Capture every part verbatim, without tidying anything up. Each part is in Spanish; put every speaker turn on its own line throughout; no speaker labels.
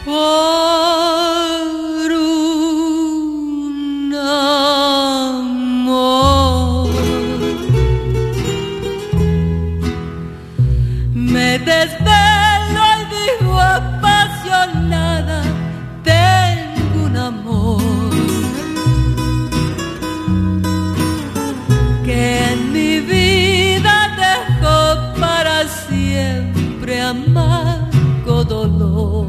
por un amor. Me desvelo y digo apasionada, tengo un amor que en mi vida dejó para siempre amargo dolor.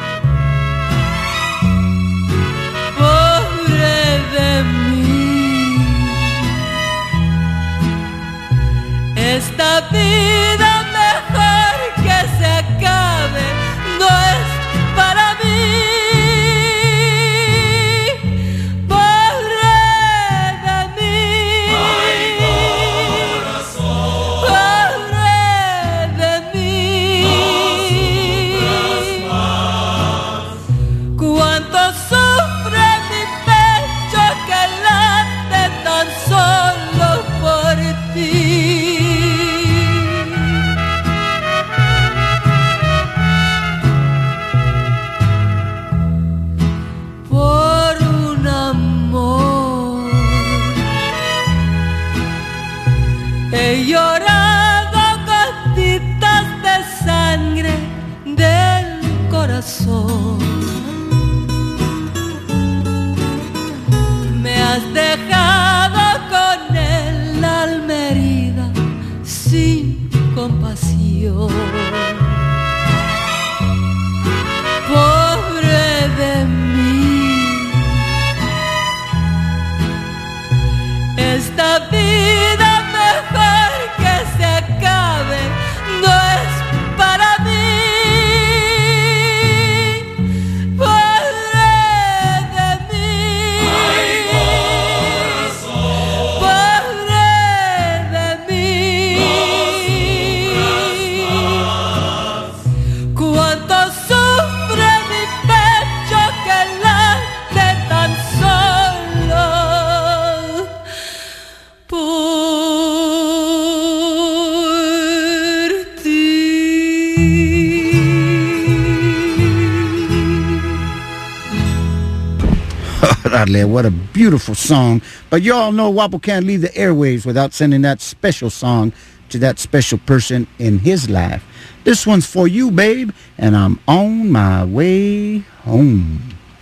Pobre de mí, esta vida mejor que se acabe no es para mí. Pobre de mí, ay corazón, pobre de mí, no sufras más. Cuánto sufre mi pecho que late tan solo por ti. He llorado gotitas de sangre del corazón. Me has dejado con el alma herida sin compasión. Pobre de mí, esta vida mejor que se acabe no es para mí. Pobre de mí, ay corazón, pobre de mí, no sufras más. Cuánto sufre mi pecho que late tan solo por
What a beautiful song. But you all know Wappo can't leave the airwaves without sending that special song to that special person in his life. This one's for you, babe, and I'm on my way home.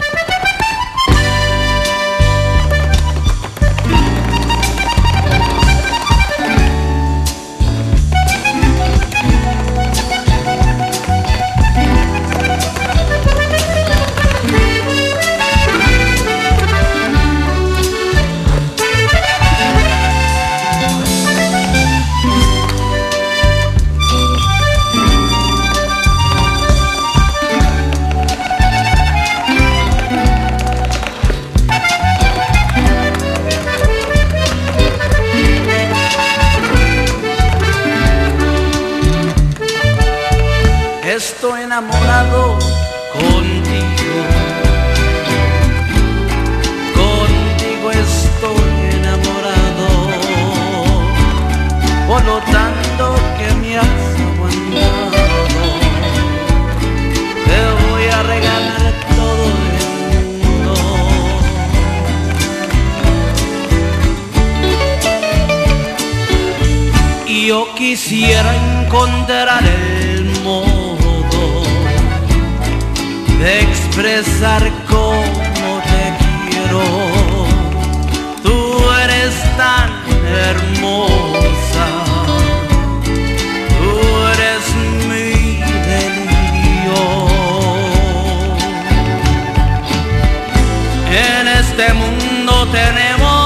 Estoy enamorado contigo, contigo estoy enamorado, por lo tanto que me has aguantado, te voy a regalar todo el mundo. Y yo quisiera encontrar el modo de expresar cómo te quiero. Tú eres tan hermosa, tú eres mi delirio. En este mundo tenemos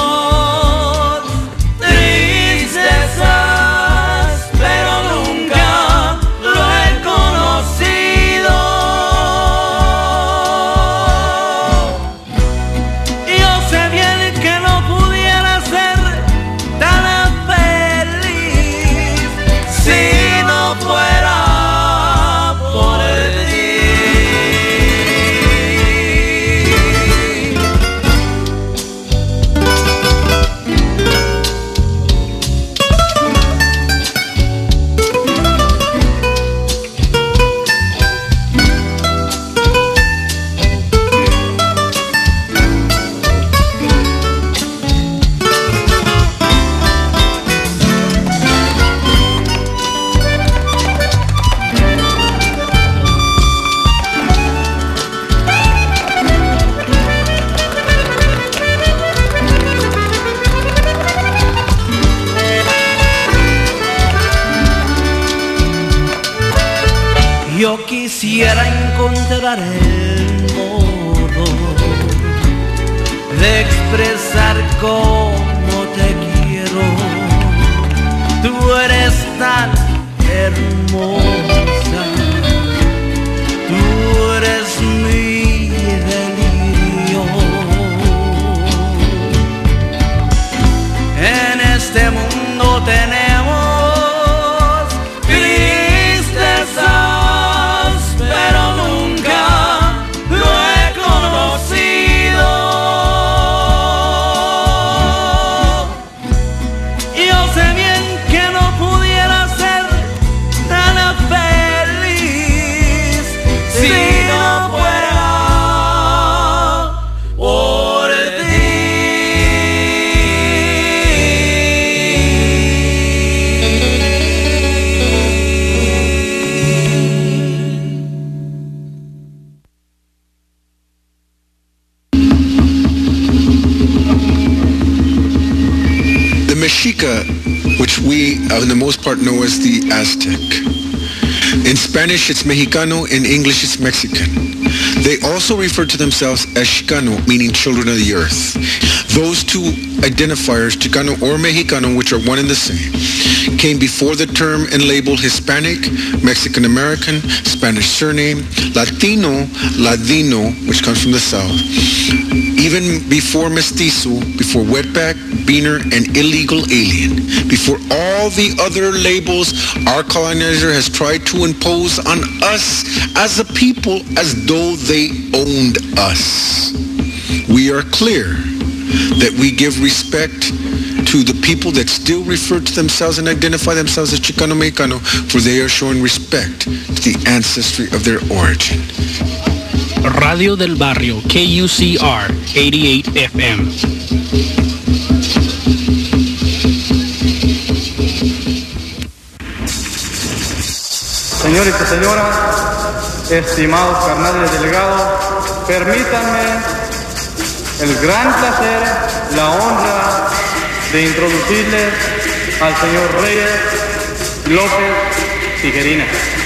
tristezas, pero nunca lo he conocido. quisiera encontrar el modo de expresar cómo te quiero. Tú eres tan hermosa, tú eres mi delirio. En este mundo tenemos tristezas, pero nunca lo he conocido. Yo sé bien que no pudiera ser tan feliz si no fuera por ti.
The Mexica, which we, uh, in the most part, know as the Aztec. In Spanish, it's Mexicano. In English, it's Mexican. They also refer to themselves as Chicano, meaning children of the earth. Those two identifiers, Chicano or Mexicano, which are one and the same, came before the term and label Hispanic, Mexican American, Spanish surname, Latino, Ladino, which comes from the South. Even before mestizo, before wetback, beaner, and illegal alien, before all the other labels our colonizer has tried to impose on us as a people as though they owned us. We are clear that we give respect to the people that still refer to themselves and identify themselves as Chicano Mexicano, for they are showing respect to the ancestry of their origin.
Radio del Barrio, K U C R eighty-eight F M.
Señores y señoras, estimados carnales delegados, permítanme el gran placer, la honra de introducirles al señor Reyes López Tijerina.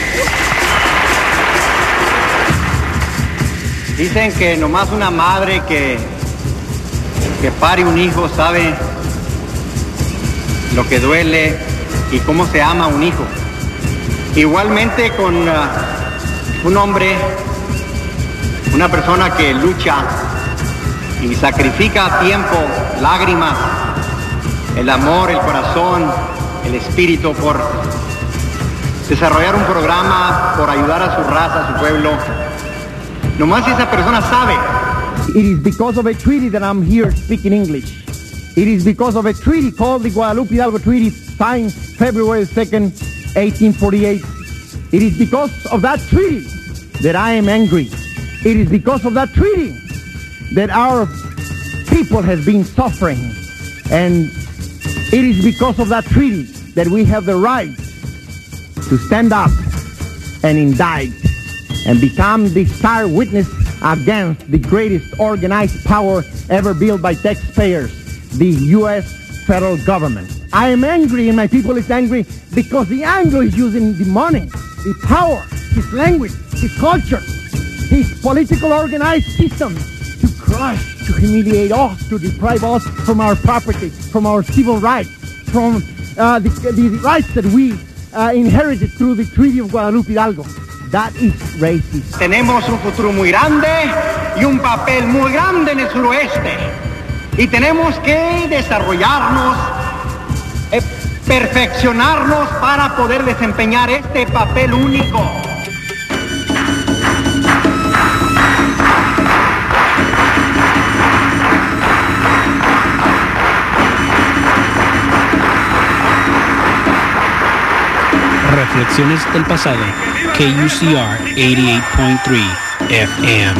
Dicen que nomás una madre que, que pare un hijo sabe lo que duele y cómo se ama un hijo. Igualmente con uh, un hombre, una persona que lucha y sacrifica tiempo, lágrimas, el amor, el corazón, el espíritu por desarrollar un programa, por ayudar a su raza, a su pueblo. Nomás esa persona sabe.
It is because of a treaty that I'm here speaking English. It is because of a treaty called the Guadalupe Hidalgo Treaty, signed February second, eighteen forty-eight. It is because of that treaty that I am angry. It is because of that treaty that our people has been suffering. And it is because of that treaty that we have the right to stand up and indict and become the star witness against the greatest organized power ever built by taxpayers, the U S federal government. I am angry and my people is angry because the Anglo is using the money, the power, his language, his culture, his political organized system to crush, to humiliate us, to deprive us from our property, from our civil rights, from uh, the, the rights that we uh, inherited through the Treaty of Guadalupe Hidalgo. That is racist.
Tenemos un futuro muy grande y un papel muy grande en el suroeste. Y tenemos que desarrollarnos, eh, perfeccionarnos para poder desempeñar este papel único.
Reflexiones del pasado, K U C R eighty-eight point three F M.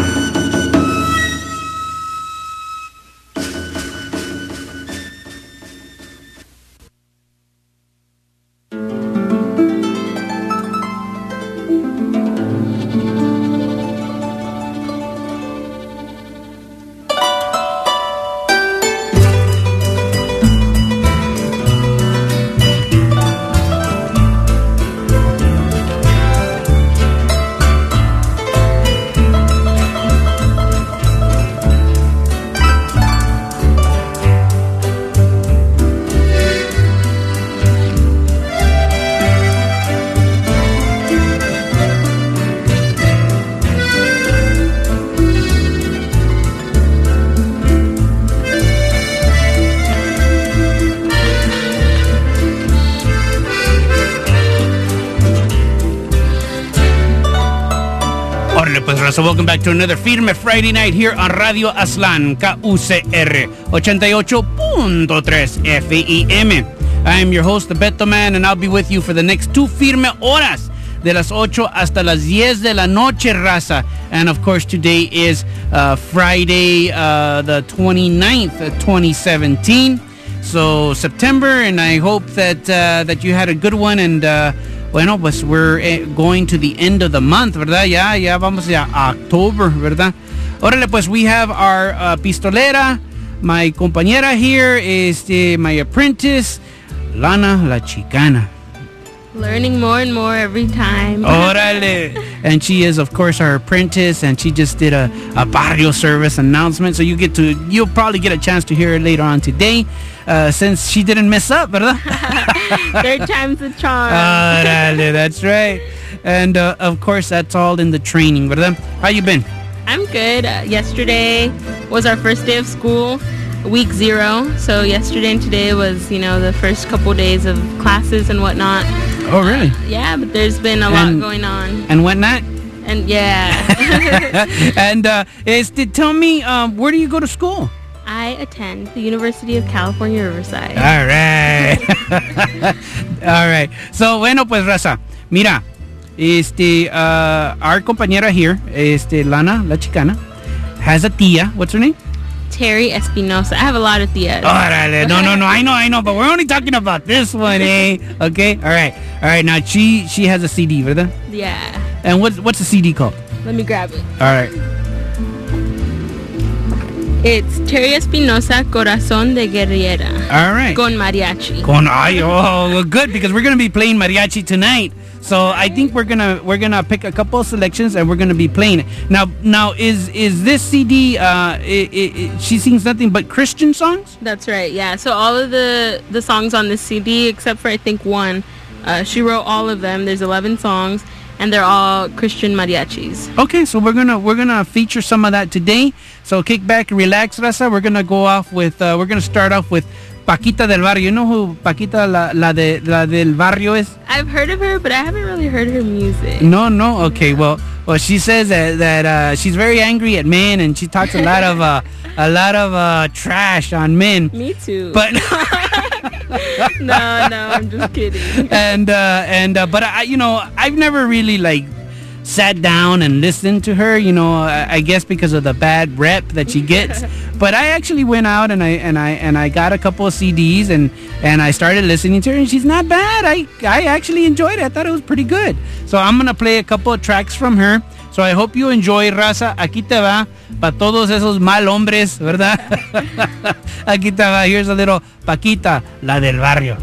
Órale, pues, raza, welcome back to another Firme Friday night here on Radio Aztlán, K U C R ochenta y ocho punto tres F I M. I am your host, the Beto Man, and I'll be with you for the next two Firme horas, de las ocho hasta las diez de la noche, raza. And, of course, today is uh, Friday, uh, the twenty-ninth of twenty seventeen. So, September, and I hope that, uh, that you had a good one, and... Uh, Bueno, pues we're going to the end of the month, ¿verdad? Ya, ya vamos a October, ¿verdad? Órale, pues we have our uh, pistolera, my compañera here, este, my apprentice, Lana La Chicana.
Learning more and more every time.
Órale. And she is, of course, our apprentice, and she just did a, a barrio service announcement, so you get to, you'll probably get a chance to hear her later on today, uh, since she didn't mess up, ¿verdad?
Third time's the charm.
Órale, that's right. And, uh, of course, that's all in the training, ¿verdad? How you been?
I'm good. Uh, yesterday was our first day of school, week zero. So yesterday and today was, you know, the first couple days of classes and whatnot.
Oh, really?
Uh, yeah, but there's been a
and,
lot going on.
And whatnot?
And, yeah.
And, uh, este, tell me, um, where do you go to school?
I attend the University of California, Riverside.
All right. All right. So, bueno, pues, raza, mira, este, uh, our compañera here, este, Lana La Chicana, has a tía. What's her name?
Terry Espinosa. I have a lot of tias.
Órale. No, no, no. I know, I know. But we're only talking about this one, eh? Okay? All right. All right. Now, she she has a C D, ¿verdad?
Yeah.
And what's, what's the C D called?
Let me grab it.
All right.
It's Terry Espinosa, Corazón de Guerrera.
All right.
Con mariachi.
Con ay, oh, well, good, because we're going to be playing mariachi tonight. So I think we're gonna we're gonna pick a couple of selections and we're gonna be playing it. Now now is is this C D? Uh, it, it, it, she sings nothing but Christian songs.
That's right. Yeah. So all of the the songs on this C D, except for I think one, uh, she wrote all of them. There's eleven songs, and they're all Christian mariachis.
Okay, so we're gonna we're gonna feature some of that today. So kick back, relax, raza. We're gonna go off with uh, we're gonna start off with Paquita del Barrio. You know who Paquita la, la de la del Barrio is?
I've heard of her, but I haven't really heard her music.
No, no. Okay, well, well, she says that that uh, she's very angry at men, and she talks a lot of uh, a lot of uh, trash on men.
Me too.
But
no, no, I'm just kidding.
And uh, and uh, but I, you know, I've never really like sat down and listened to her, you know, I, I guess because of the bad rep that she gets. But I actually went out and I and I and I got a couple of C Ds and and I started listening to her, and she's not bad. I I actually enjoyed it. I thought it was pretty good. So I'm gonna play a couple of tracks from her. So I hope you enjoy, raza. Aquí te va para todos esos mal hombres, ¿verdad? Aquí te va. Here's a little Paquita, la del barrio.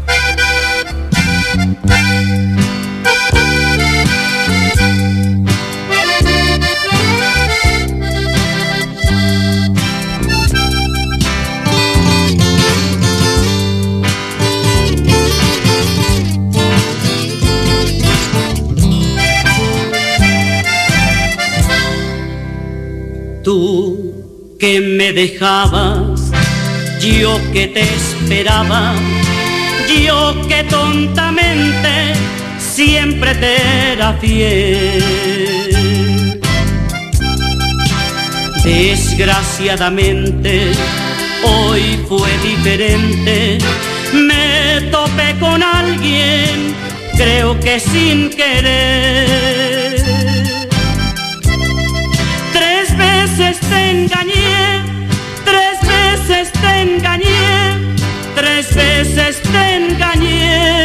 Tú que me dejabas, yo que te esperaba, yo que tontamente siempre te era fiel. Desgraciadamente, hoy fue diferente, me topé con alguien, creo que sin querer. Tres veces te engañé, tres veces te engañé, tres veces te engañé.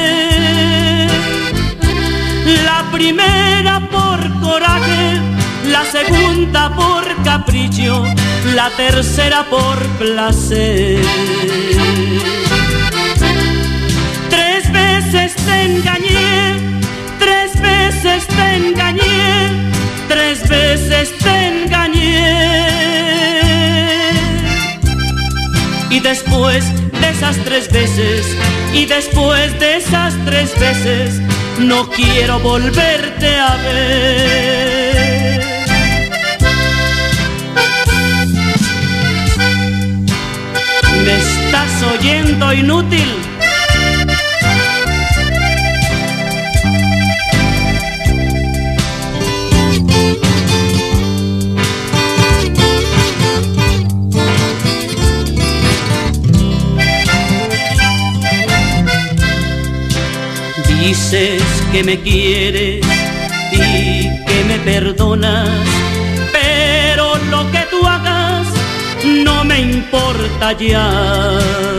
La primera por coraje, la segunda por capricho, la tercera por placer. Tres veces te engañé, tres veces te engañé, tres veces te engañé. Y después de esas tres veces, y después de esas tres veces, no quiero volverte a ver. ¿Me estás oyendo, inútil? dices que me quieres y que me perdonas, pero lo que tú hagas no me importa ya.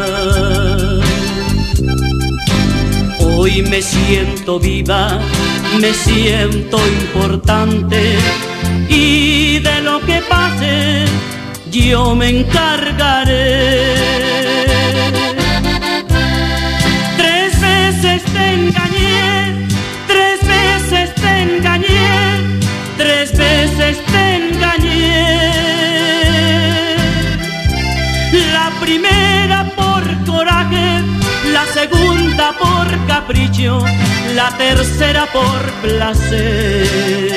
Hoy me siento viva, me siento importante, y de lo que pase yo me encargaré. Tres veces te engañé, tres veces te engañé, tres veces te engañé. La primera por coraje, la segunda por capricho, la tercera por placer.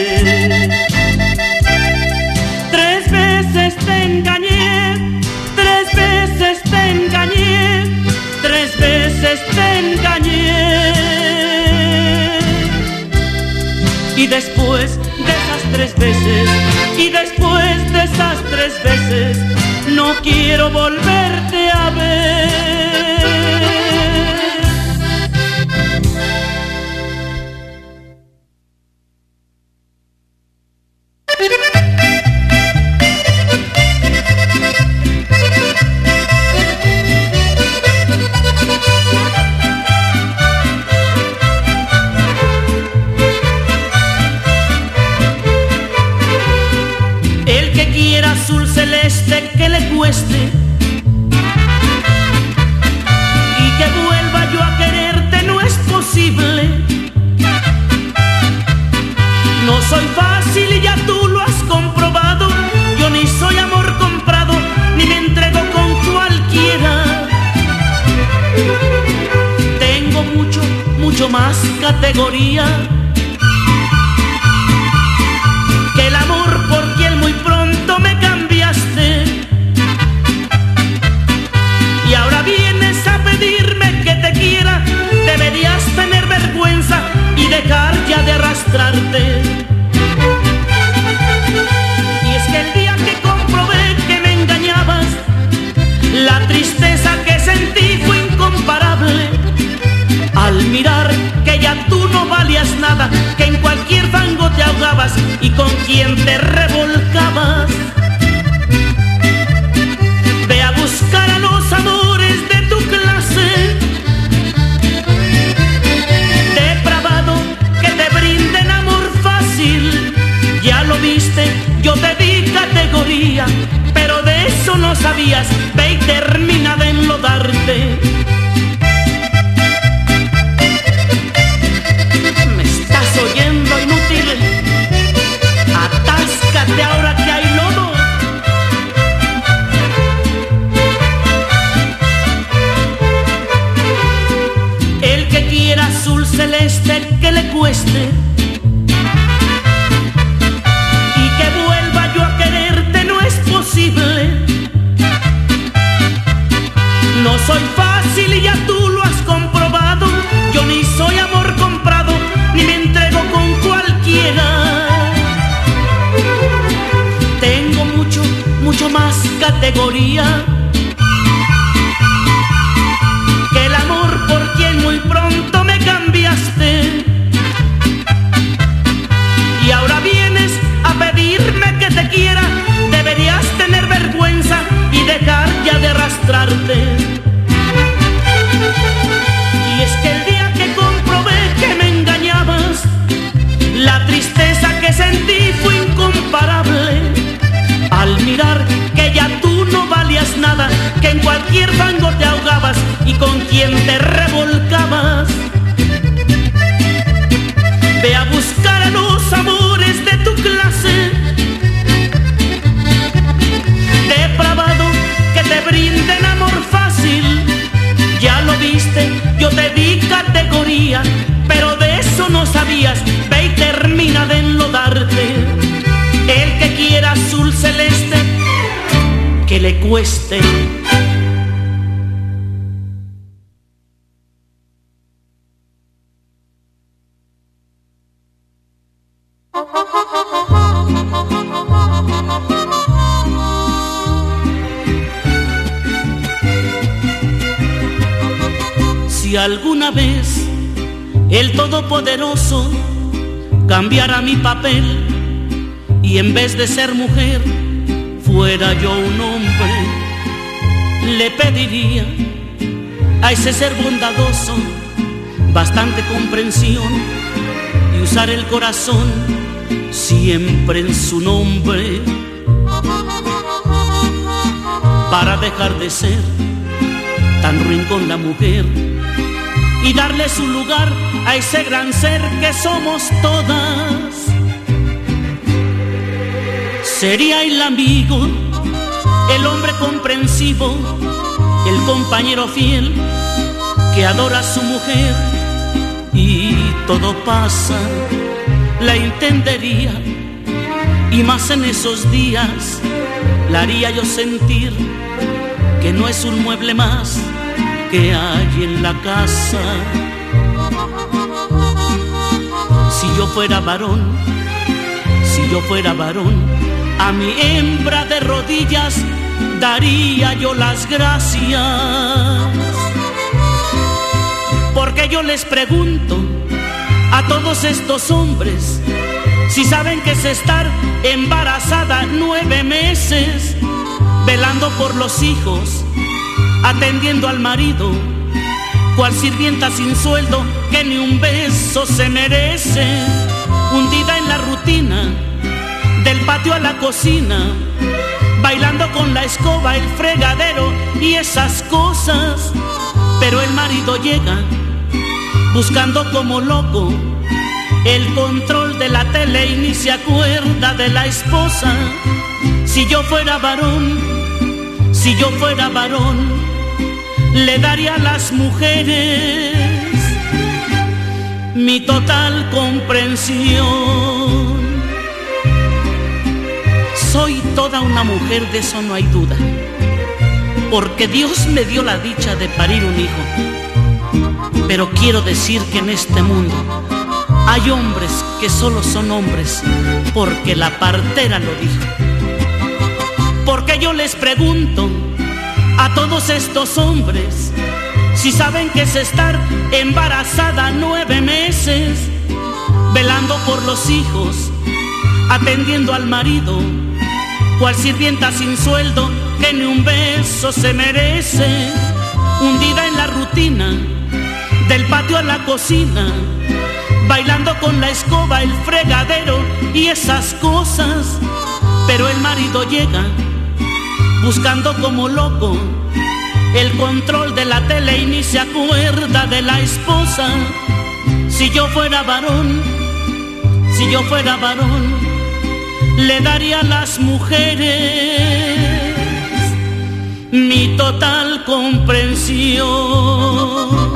Tres veces te engañé, tres veces te engañé, tres veces te engañé. Y después de esas tres veces, y después de esas tres veces, no quiero volverte a ver. El que quiera azul celeste, que le cueste, y que vuelva yo a quererte no es posible. No soy fácil y ya tú lo has comprobado. Yo ni soy amor comprado, ni me entrego con cualquiera. Tengo mucho, mucho más categoría que el amor por quien muy pronto me cambiaste. Y ahora vienes a pedirme que te quiera. Deberías tener vergüenza y dejar ya de arrastrarte. Y es que el día que comprobé que me engañabas, la tristeza que sentí fue incomparable. Al mirar que ya tú no valías nada, que en cualquier fango te ahogabas y con quien te revolcabas. Ve a buscar a los amores de tu clase, depravado, que te brinden amor fácil. Ya lo viste, yo te di categoría, pero de eso no sabías. Ve y termina de enlodarte. ¿Me estás oyendo, inútil? Atáscate ahora que hay lodo. El que quiera azul celeste, que le cueste, y que vuelva yo a quererte no es posible. No soy fácil y ya tú lo has comprobado. Yo ni soy amor comprado, ni me entrego con cualquiera. Tengo mucho, mucho más categoría que el amor por quien muy pronto me cambiaste. Y ahora vienes a pedirme que te quiera. Deberías tener vergüenza y dejar ya de arrastrarte. Y es que el día que comprobé que me engañabas, la tristeza que sentí fue incomparable. Al mirar que ya tú no valías nada, que en cualquier fango te ahogabas y con quien te revolcabas. Ve a buscar a los amores de tu clase, depravado, que te brinden amor fácil. Ya lo viste, yo te di categoría, pero de eso no sabías. Ve y termina de enlodarte. El que quiera azul celeste, que le cueste. Si alguna vez el Todopoderoso cambiara mi papel y en vez de ser mujer fuera yo un hombre, le pediría a ese ser bondadoso bastante comprensión y usar el corazón siempre en su nombre para dejar de ser tan ruin con la mujer y darle su lugar a ese gran ser que somos todas. Sería el amigo, el hombre comprensivo, el compañero fiel que adora a su mujer y todo pasa, la entendería y más en esos días la haría yo sentir que no es un mueble más que hay en la casa. Si yo fuera varón, si yo fuera varón, a mi hembra de rodillas daría yo las gracias. Porque yo les pregunto a todos estos hombres si saben que es estar embarazada nueve meses, velando por los hijos, atendiendo al marido, cual sirvienta sin sueldo que ni un beso se merece, hundida en la rutina del patio a la cocina, bailando con la escoba, el fregadero y esas cosas. Pero el marido llega buscando como loco el control de la tele y ni se acuerda de la esposa. Si yo fuera varón, si yo fuera varón, le daría a las mujeres mi total comprensión. Soy toda una mujer, de eso no hay duda, porque Dios me dio la dicha de parir un hijo. Pero quiero decir que en este mundo hay hombres que solo son hombres porque la partera lo dijo. Porque yo les pregunto a todos estos hombres si saben que es estar embarazada nueve meses, velando por los hijos, atendiendo al marido, cual sirvienta sin sueldo que ni un beso se merece, hundida en la rutina del patio a la cocina, bailando con la escoba, el fregadero y esas cosas. Pero el marido llega buscando como loco el control de la tele y ni se acuerda de la esposa. Si yo fuera varón, si yo fuera varón, le daría a las mujeres mi total comprensión.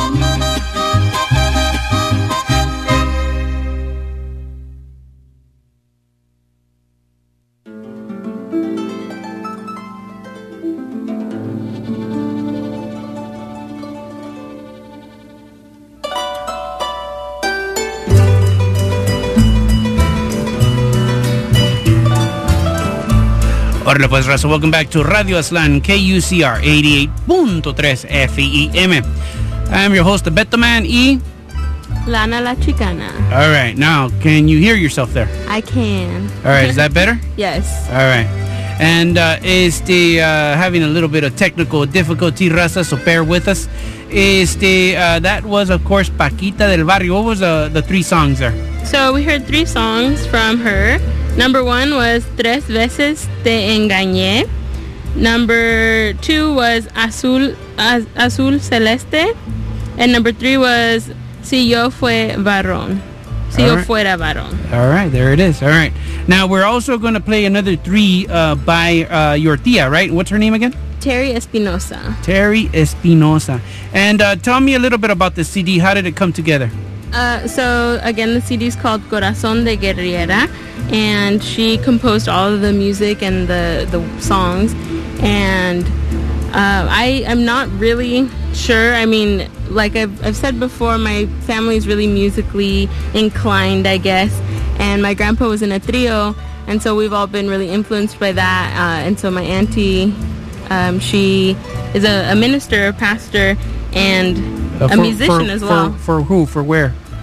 Hola pues raza, welcome back to Radio Aztlán, K U C R eighty-eight point three F E M. I'm your host, the Beto Man y
Lana La Chicana.
All right, now can you hear yourself there?
I can.
All right, is that better?
Yes.
All right. And uh, este, uh, having a little bit of technical difficulty, raza, so bear with us. Este, uh, that was, of course, Paquita del Barrio. What was the, the three songs there?
So we heard three songs from her. Number one was Tres Veces Te Engañé. Number two was Azul, Az, Azul Celeste. And number three was Si Yo Fue Varón. Si Yo Fuera Varón.
All right, there it is. All right. Now, we're also going to play another three uh, by uh, your tia, right? What's her name again?
Terry Espinosa.
Terry Espinosa. And uh, tell me a little bit about the C D. How did it come together?
Uh, so, again, the C D is called Corazón de Guerrera. And she composed all of the music and the, the songs. And uh, I am not really sure. I mean, like I've, I've said before, my family is really musically inclined, I guess. And my grandpa was in a trio, and so we've all been really influenced by that. Uh, and so my auntie, um, she is a, a minister, a pastor, and
uh,
a
for,
musician
for,
as well.
For, for who? For where?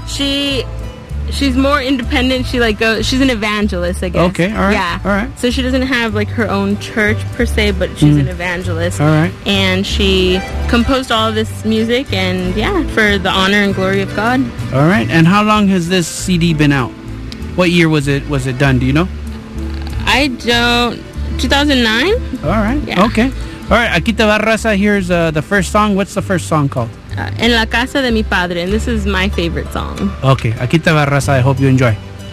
she she's more independent. She like goes. She's an evangelist, I guess.
Okay, all right,
Yeah.
all right.
So she doesn't have like her own church per se, but she's
Mm.
an evangelist.
All right.
And she composed all of this music, and yeah, for the honor and glory of God.
All right. And how long has this C D been out? What year was it was it done? Do you know?
I don't. two thousand nine.
All right.
Yeah.
Okay. All right. Aquí te va, raza. Here's uh, the first song. What's the first song called?
Uh, en la casa de mi padre, and this is my favorite song.
Okay. Aquí te va, raza. I hope you enjoy.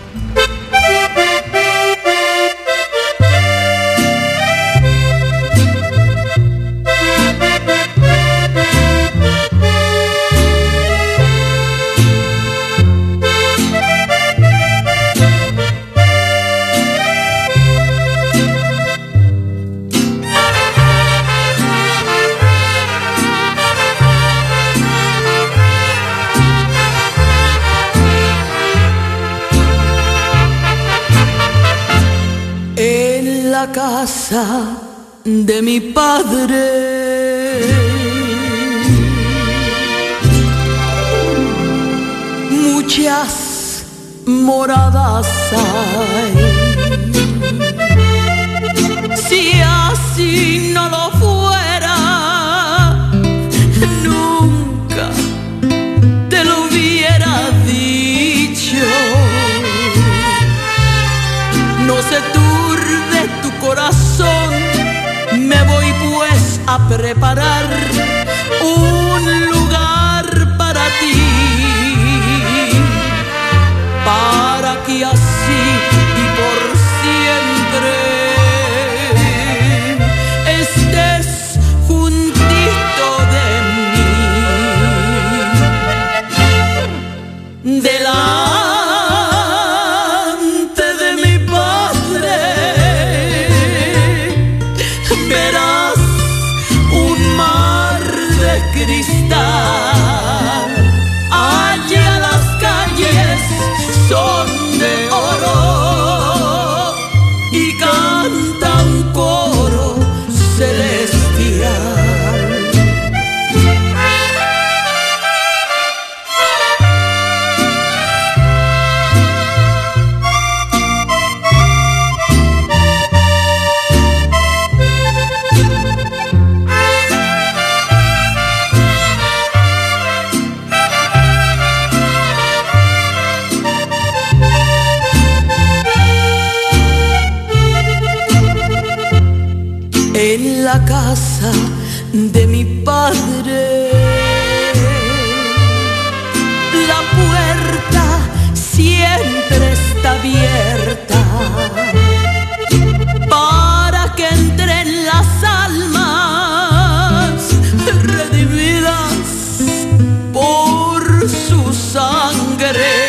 En la casa de mi padre muchas moradas hay. Si así no lo fuera, nunca te lo hubiera dicho. No se turbe tu corazón, me voy pues a preparar un lugar para ti, para que así y por siempre estés juntito de mí. Delante de mi padre verás un mar de cristal. Allá las calles son de oro y canta un coro celestial. En la casa de mi padre la puerta siempre está abierta para que entren las almas redimidas por su sangre.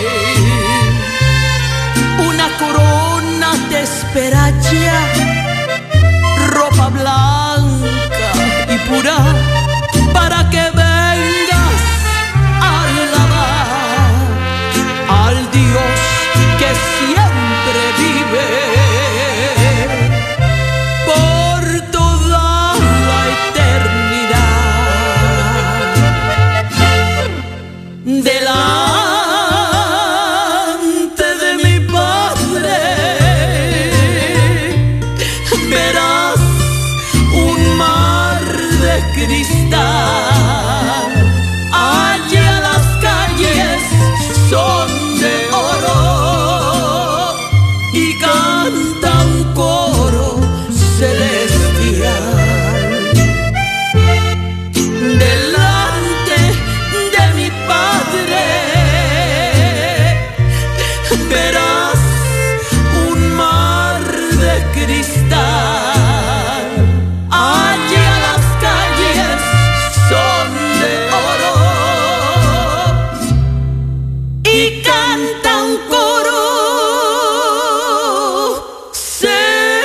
Una corona te espera allá, ropa blanca y pura, para que vengas a alabar al Dios que siempre vive por toda la eternidad. Delante de mi padre verás un mar de cristal. Allá las calles son de oro y canta un coro celestial. Delante de mi padre verás un mar de cristal. Allá las calles son de oro y canta un coro celestial.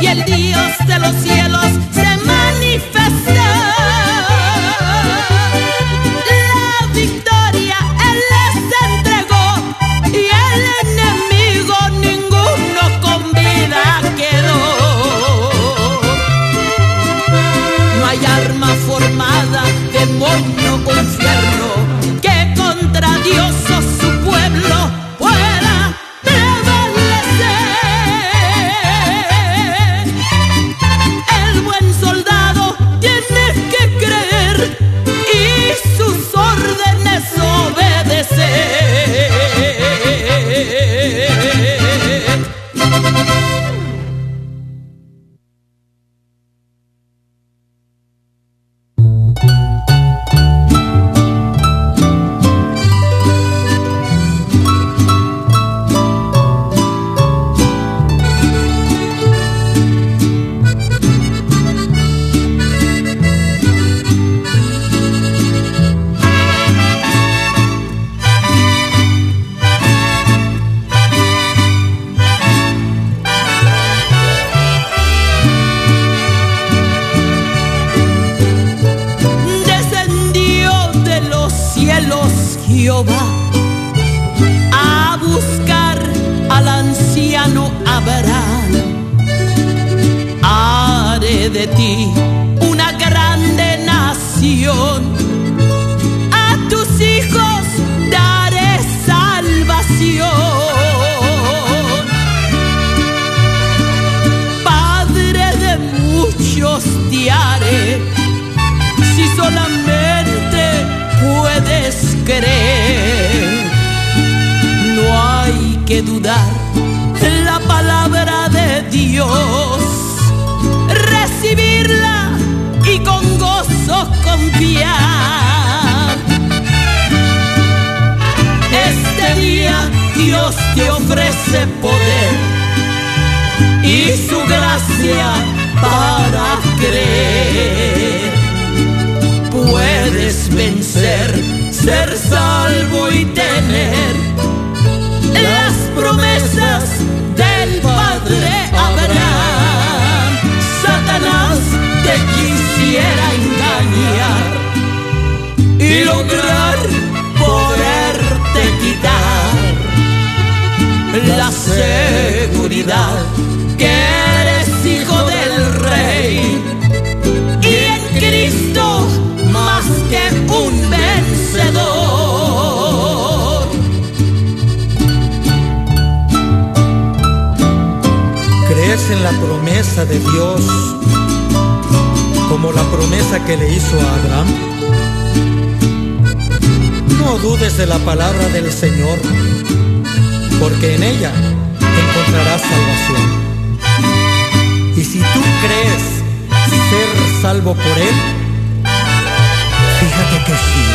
y el Dios de los cielos se manifestó. La victoria Él les entregó y el enemigo ninguno con vida quedó. No hay arma formada, demonio o infierno que contra Dios o su pueblo pueda prevalecer. El buen soldado tiene que creer y sus órdenes obedecer. Jehová a buscar al anciano Abraham. Haré de ti una grande nación, a tus hijos daré salvación. Padre de muchos te haré, si solamente puedes creer. No hay que dudar la palabra de Dios, recibirla y con gozo confiar. Este día Dios te ofrece poder y su gracia para creer. Puedes vencer, ser salvo y tener las promesas del Padre Abraham. Satanás te quisiera engañar y lograr poderte quitar la seguridad que eres hijo del Rey y en Cristo más que un vencedor.
¿Crees en la promesa de Dios como la promesa que le hizo a Abraham? No dudes de la palabra del Señor, porque en ella encontrarás salvación. Y si tú crees ser salvo por Él, fíjate que sí.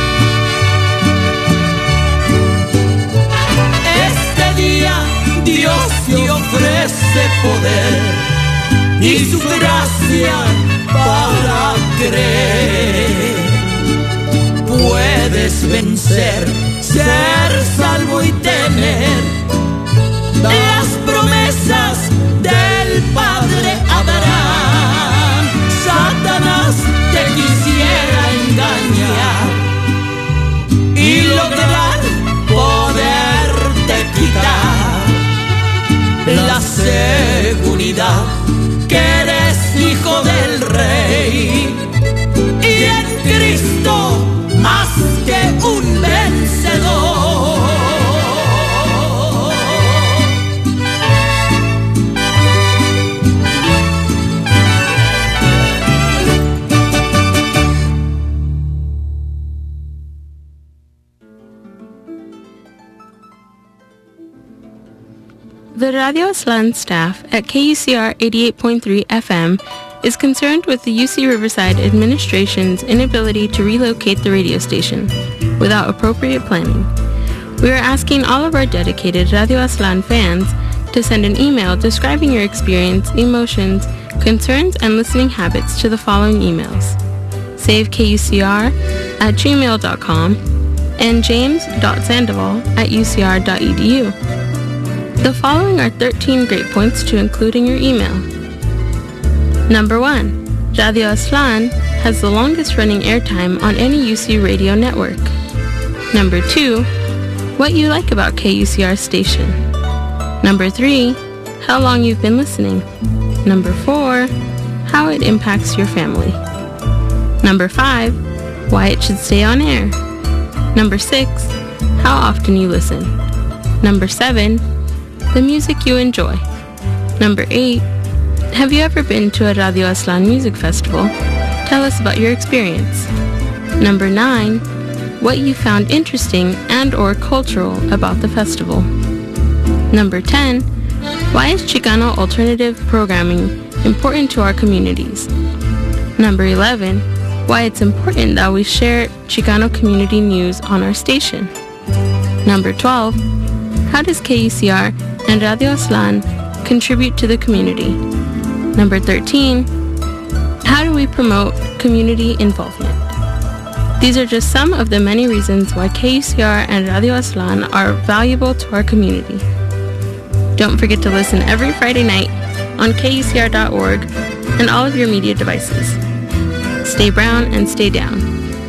Este día Dios te ofrece poder y su gracia para creer. Puedes vencer, ser salvo y tener las promesas del Padre Abraham. Satanás te quisiera engañar y lograr poderte quitar la seguridad que eres hijo del Rey y en Cristo más que un vencedor.
The Radio Aslan staff at K U C R eighty-eight point three F M is concerned with the U C Riverside administration's inability to relocate the radio station without appropriate planning. We are asking all of our dedicated Radio Aslan fans to send an email describing your experience, emotions, concerns, and listening habits to the following emails: savekucr at gmail dot com and james.sandoval at ucr.edu. The following are thirteen great points to include in your email. Number one, Radio Aztlán has the longest running airtime on any U C radio network. Number two, what you like about K U C R station. Number three, how long you've been listening. Number four, how it impacts your family. Number five, why it should stay on air. Number six, how often you listen. Number seven, the music you enjoy. Number eight, have you ever been to a Radio Aztlán music festival? Tell us about your experience. Number nine, what you found interesting and or cultural about the festival. Number ten, why is Chicano alternative programming important to our communities? Number eleven, why it's important that we share Chicano community news on our station. Number twelve, how does K U C R and Radio Aztlán contribute to the community? Number thirteen, how do we promote community involvement? These are just some of the many reasons why K U C R and Radio Aztlán are valuable to our community. Don't forget to listen every Friday night on K U C R dot org and all of your media devices. Stay brown and stay down.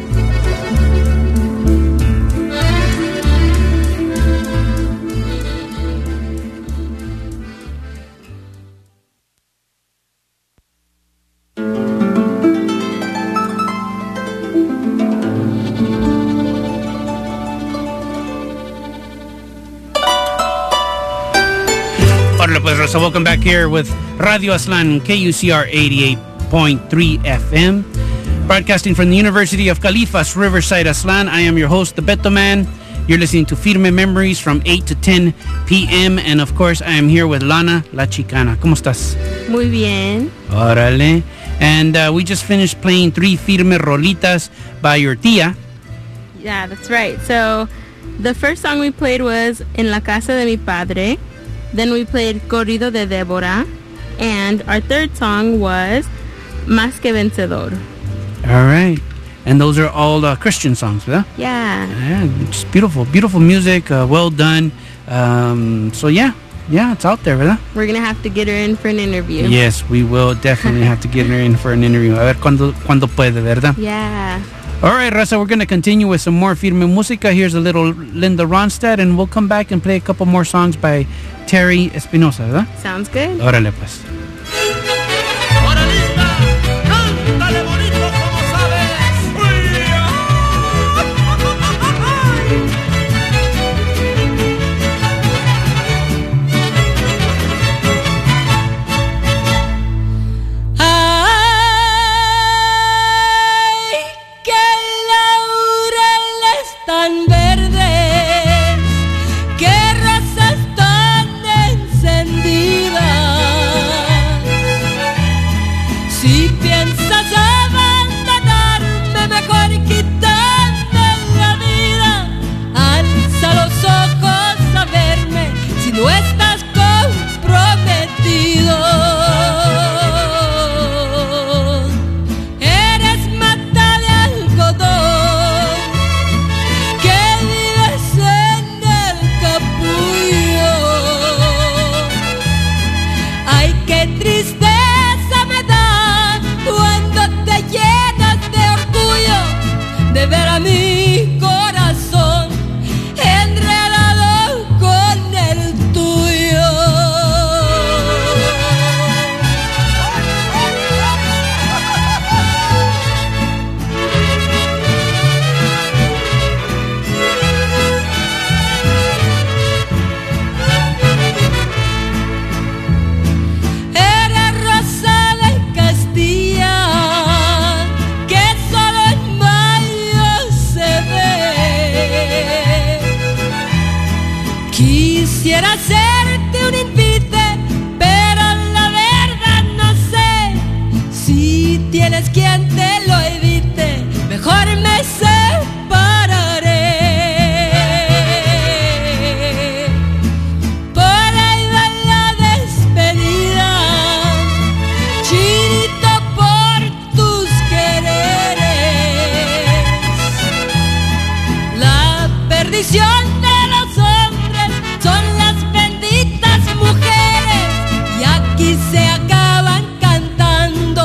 So welcome back here with Radio Aztlán, K U C R eighty-eight point three F M, broadcasting from the University of Califas, Riverside, Aztlán. I am your host, the Beto Man. You're listening to Firme Memories from eight to ten p.m. And of course, I am here with Lana La Chicana. ¿Cómo estás?
Muy bien.
Órale. And uh, we just finished playing three Firme Rolitas by your tía.
Yeah, that's right. So the first song we played was En la Casa de Mi Padre. Then we played Corrido de Débora. And our third song was Más que Vencedor.
All right. And those are all uh, Christian songs, ¿verdad?
Yeah.
Yeah, just beautiful. Beautiful music. Uh, well done. Um, so, yeah. Yeah, it's out there, ¿verdad?
We're going to have to get her in for an interview.
Yes, we will definitely have to get her in for an interview. A ver cuándo, cuándo puede, ¿verdad?
Yeah.
All right, Raza, we're going to continue with some more Firme Música. Here's a little Linda Ronstadt, and we'll come back and play a couple more songs by Terry Espinosa, ¿verdad?
Sounds good.
Órale, pues.
Se acaban cantando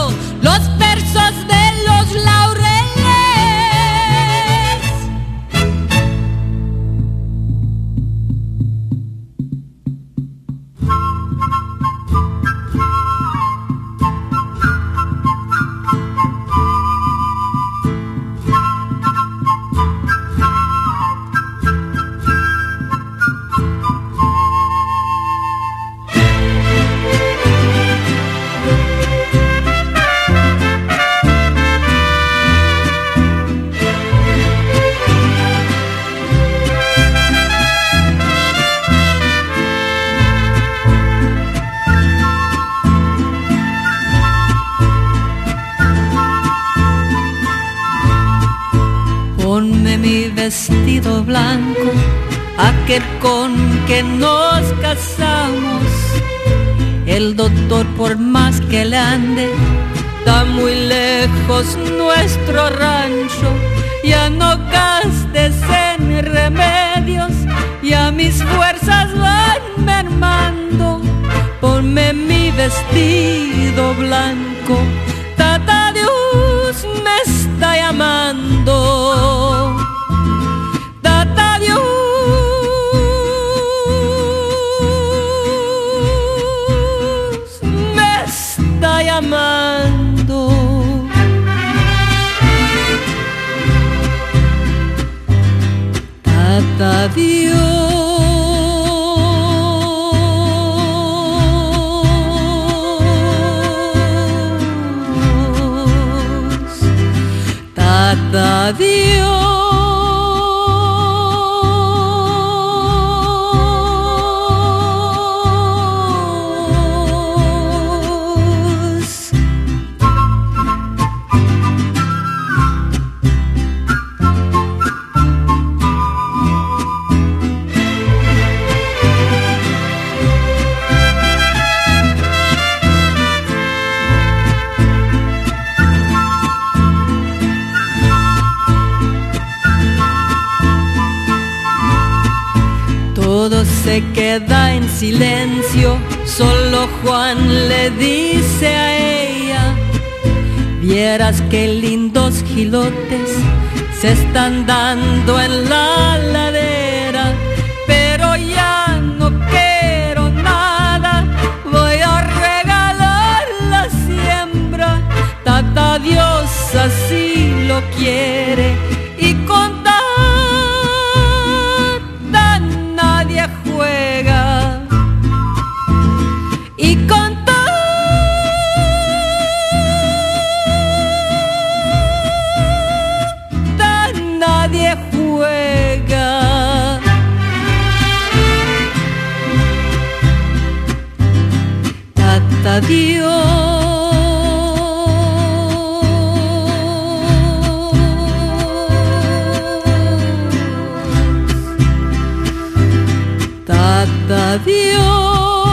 ponme mi vestido blanco, aquel con que nos casamos. El doctor, por más que le ande, está muy lejos nuestro rancho. Ya no gastes en remedios, ya mis fuerzas van mermando. Ponme mi vestido blanco, Tata Dios me está llamando. Tata Dios me está llamando. Tata Dios, Tata Dios. Todo se queda en silencio, solo Juan le dice a ella: vieras qué lindos gilotes se están dando en la ladera, pero ya no quiero nada, voy a regalar la siembra. Tata Dios así lo quiere y con juega y con tanta nadie juega. Tata Dios, Tata Dios.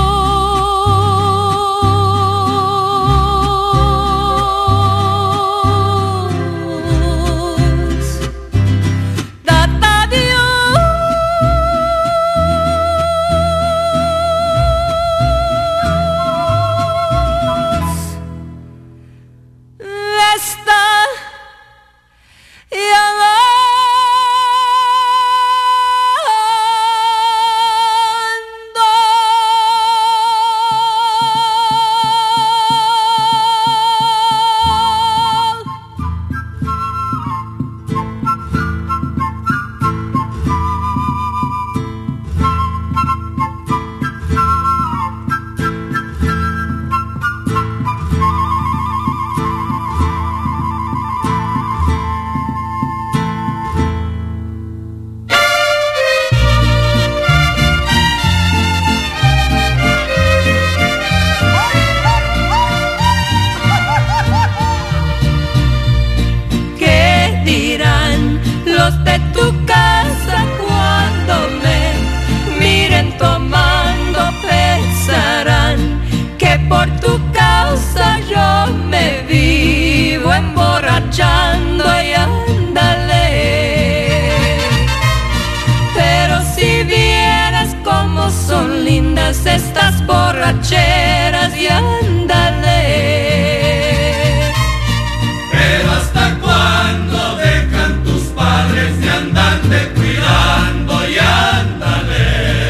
Y ándale, pero si vieras cómo son lindas estas borracheras y ándale.
Pero hasta cuándo dejan tus padres de andarte cuidando y ándale.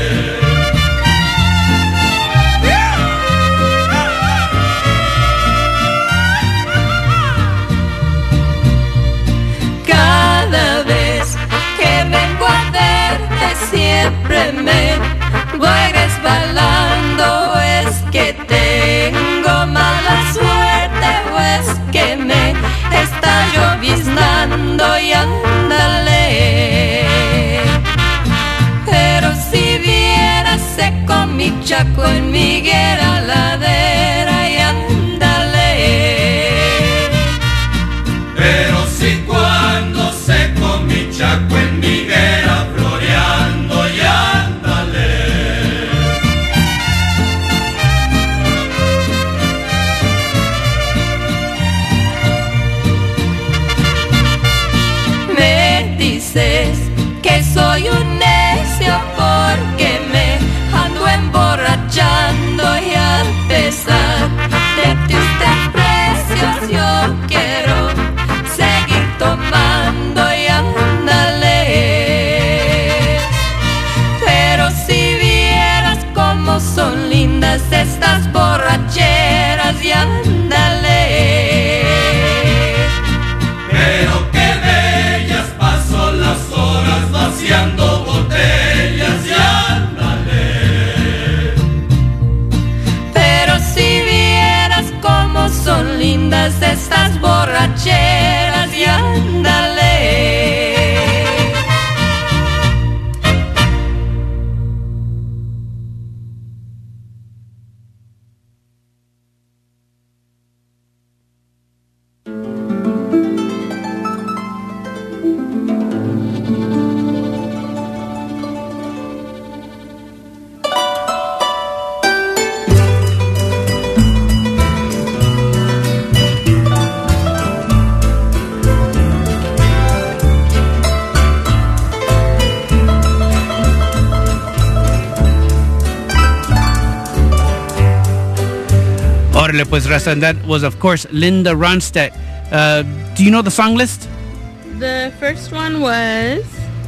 Siempre me voy resbalando, es que tengo mala suerte o es que me está lloviznando y ándale. Pero si vieras seco mi chaco en mi higuera ladera y ándale.
Pero si cuando seco mi chaco
Orale, pues, Raza. And that was, of course, Linda Ronstadt. Uh, do you know the song list?
The first one was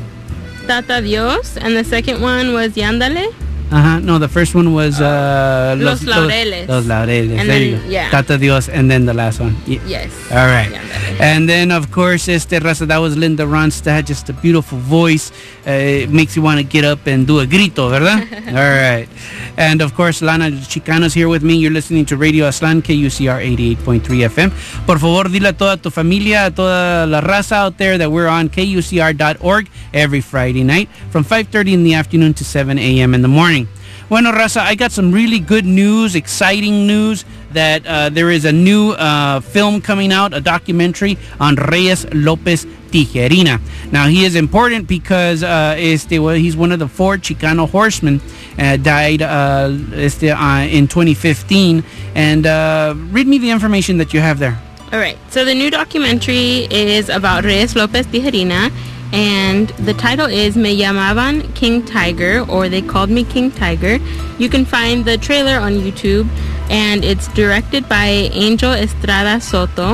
Tata Dios, and the second one was Yándale.
Uh-huh. No, the first one was uh,
Los Laureles.
Los, Los Laureles.
And
there
then,
you go.
yeah.
Tata Dios, and then the last one. Y-
Yes.
All right. And then, of course, este Raza, that was Linda Ronstadt, just a beautiful voice. Uh, it makes you want to get up and do a grito, ¿verdad? All right. And, of course, Lana Chicano's here with me. You're listening to Radio Aztlán, K U C R eighty-eight point three F M. Por favor, dile a toda tu familia, a toda la raza out there that we're on K U C R dot org every Friday night from five thirty in the afternoon to seven a.m. in the morning. Bueno, Raza, I got some really good news, exciting news that uh, there is a new uh, film coming out, a documentary on Reyes Lopez Tijerina. Now, he is important because uh, este, well, he's one of the four Chicano horsemen, uh, died uh, este, uh, in twenty fifteen. And uh, read me the information that you have there.
All right. So the new documentary is about Reyes Lopez Tijerina, and the title is Me Llamaban King Tiger, or They Called Me King Tiger. You can find the trailer on YouTube, and it's directed by Angel Estrada Soto,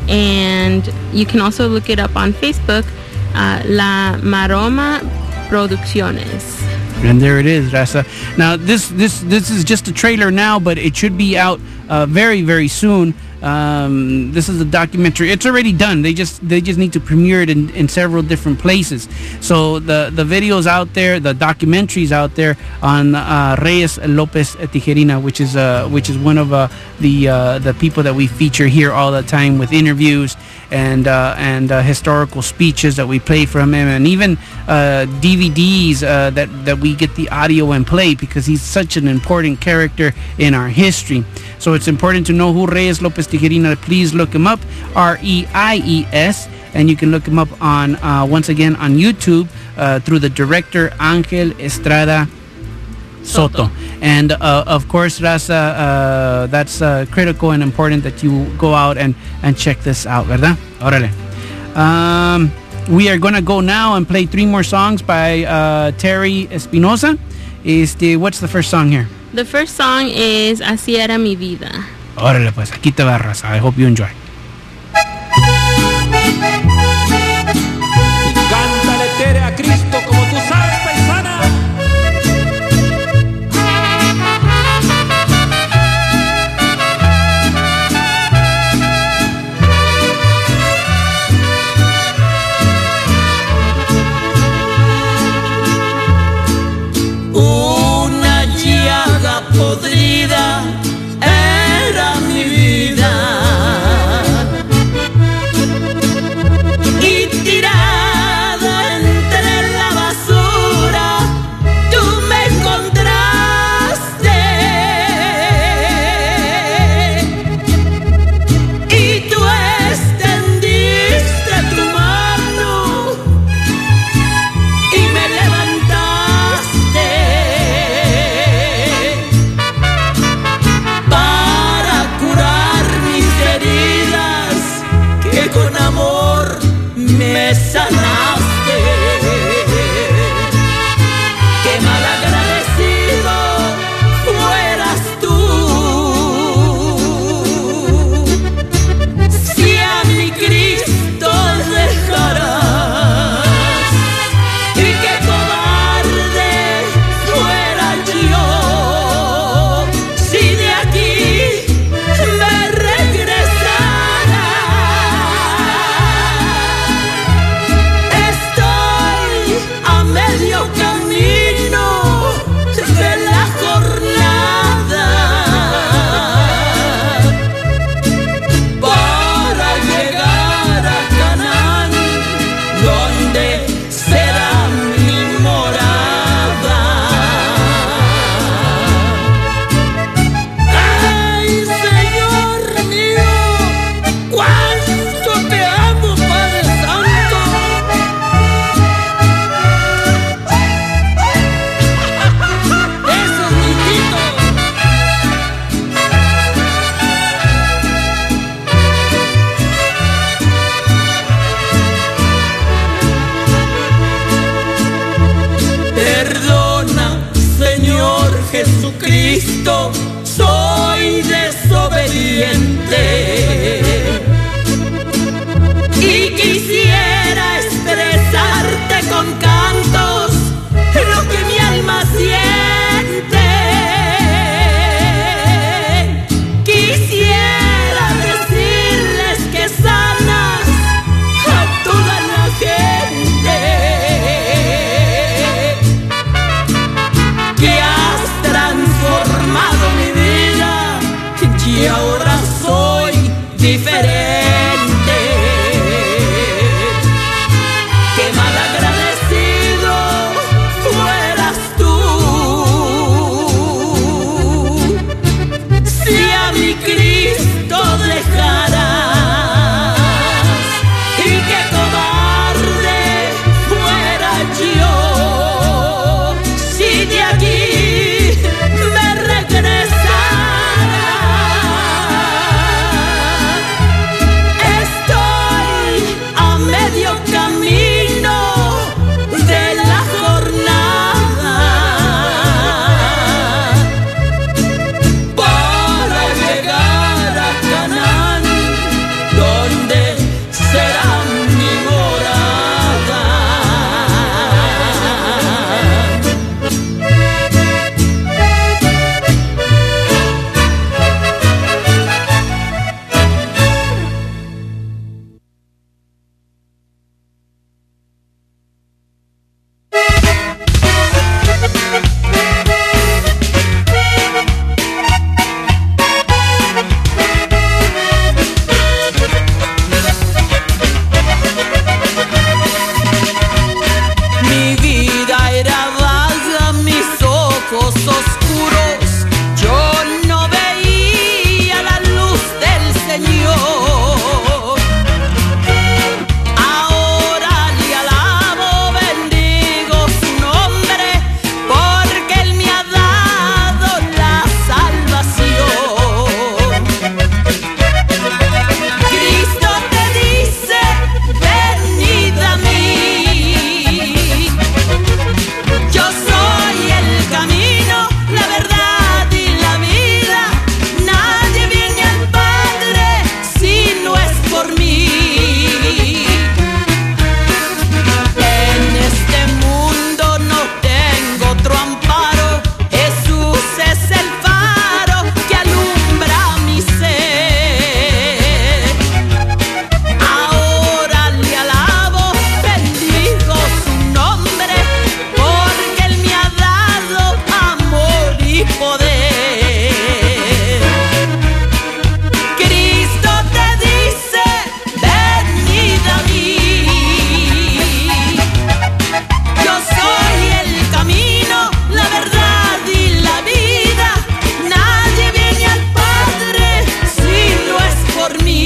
and you can also look it up on Facebook, uh, La Maroma Producciones.
And there it is, Raza. Now, this this this is just a trailer now, but it should be out uh, very, very soon. Um, this is a documentary. It's already done. They just they just need to premiere it in, in several different places. So the the videos out there, the documentaries out there on uh, Reyes Lopez Tijerina, which is uh which is one of uh, the uh, the people that we feature here all the time with interviews and uh, and uh, historical speeches that we play from him, and even uh, D V Ds uh, that that we get the audio and play, because he's such an important character in our history. So it's important to know who Reyes Lopez Tijerina. Please look him up, R E I E S, and you can look him up on uh, once again on YouTube uh, through the director Angel Estrada Soto. Soto. And uh, of course, Raza, uh, that's uh, critical and important that you go out and, and check this out, ¿verdad? Órale. Um, we are going to go now and play three more songs by uh, Terry Espinosa. Este, what's the first song here?
The first song is Así Era Mi Vida.
Órale, pues, aquí te va, Raza. I hope you enjoy.
Y cántale, Tere, a Cristo como tú sabes, paisana.
Una llaga podrida era mi vida. diferente. Qué mal agradecido fueras tú si a mi Cristo dejaras, y qué cobarde fuera yo si de aquí me regresara. Estoy a medio camino de la jornada para llegar a Canaán, donde será mi morada. Mi vida era vaga, mis ojos oscuros, yo no veía la luz del Señor. Ahora le alabo, bendigo su nombre, porque Él me ha dado la salvación. Cristo te dice, venid a mí. Yo soy el camino, la verdad y la vida. Nadie viene al Padre si no es por mí. En este mundo no tengo otro amparo. Jesús es el faro que alumbra mi ser. Ahora le alabo, bendigo su nombre, porque Él me ha dado amor y poder. Cristo te dice, venid a mí. Yo soy el camino, la verdad y la vida. Nadie viene al Padre si no es por mí.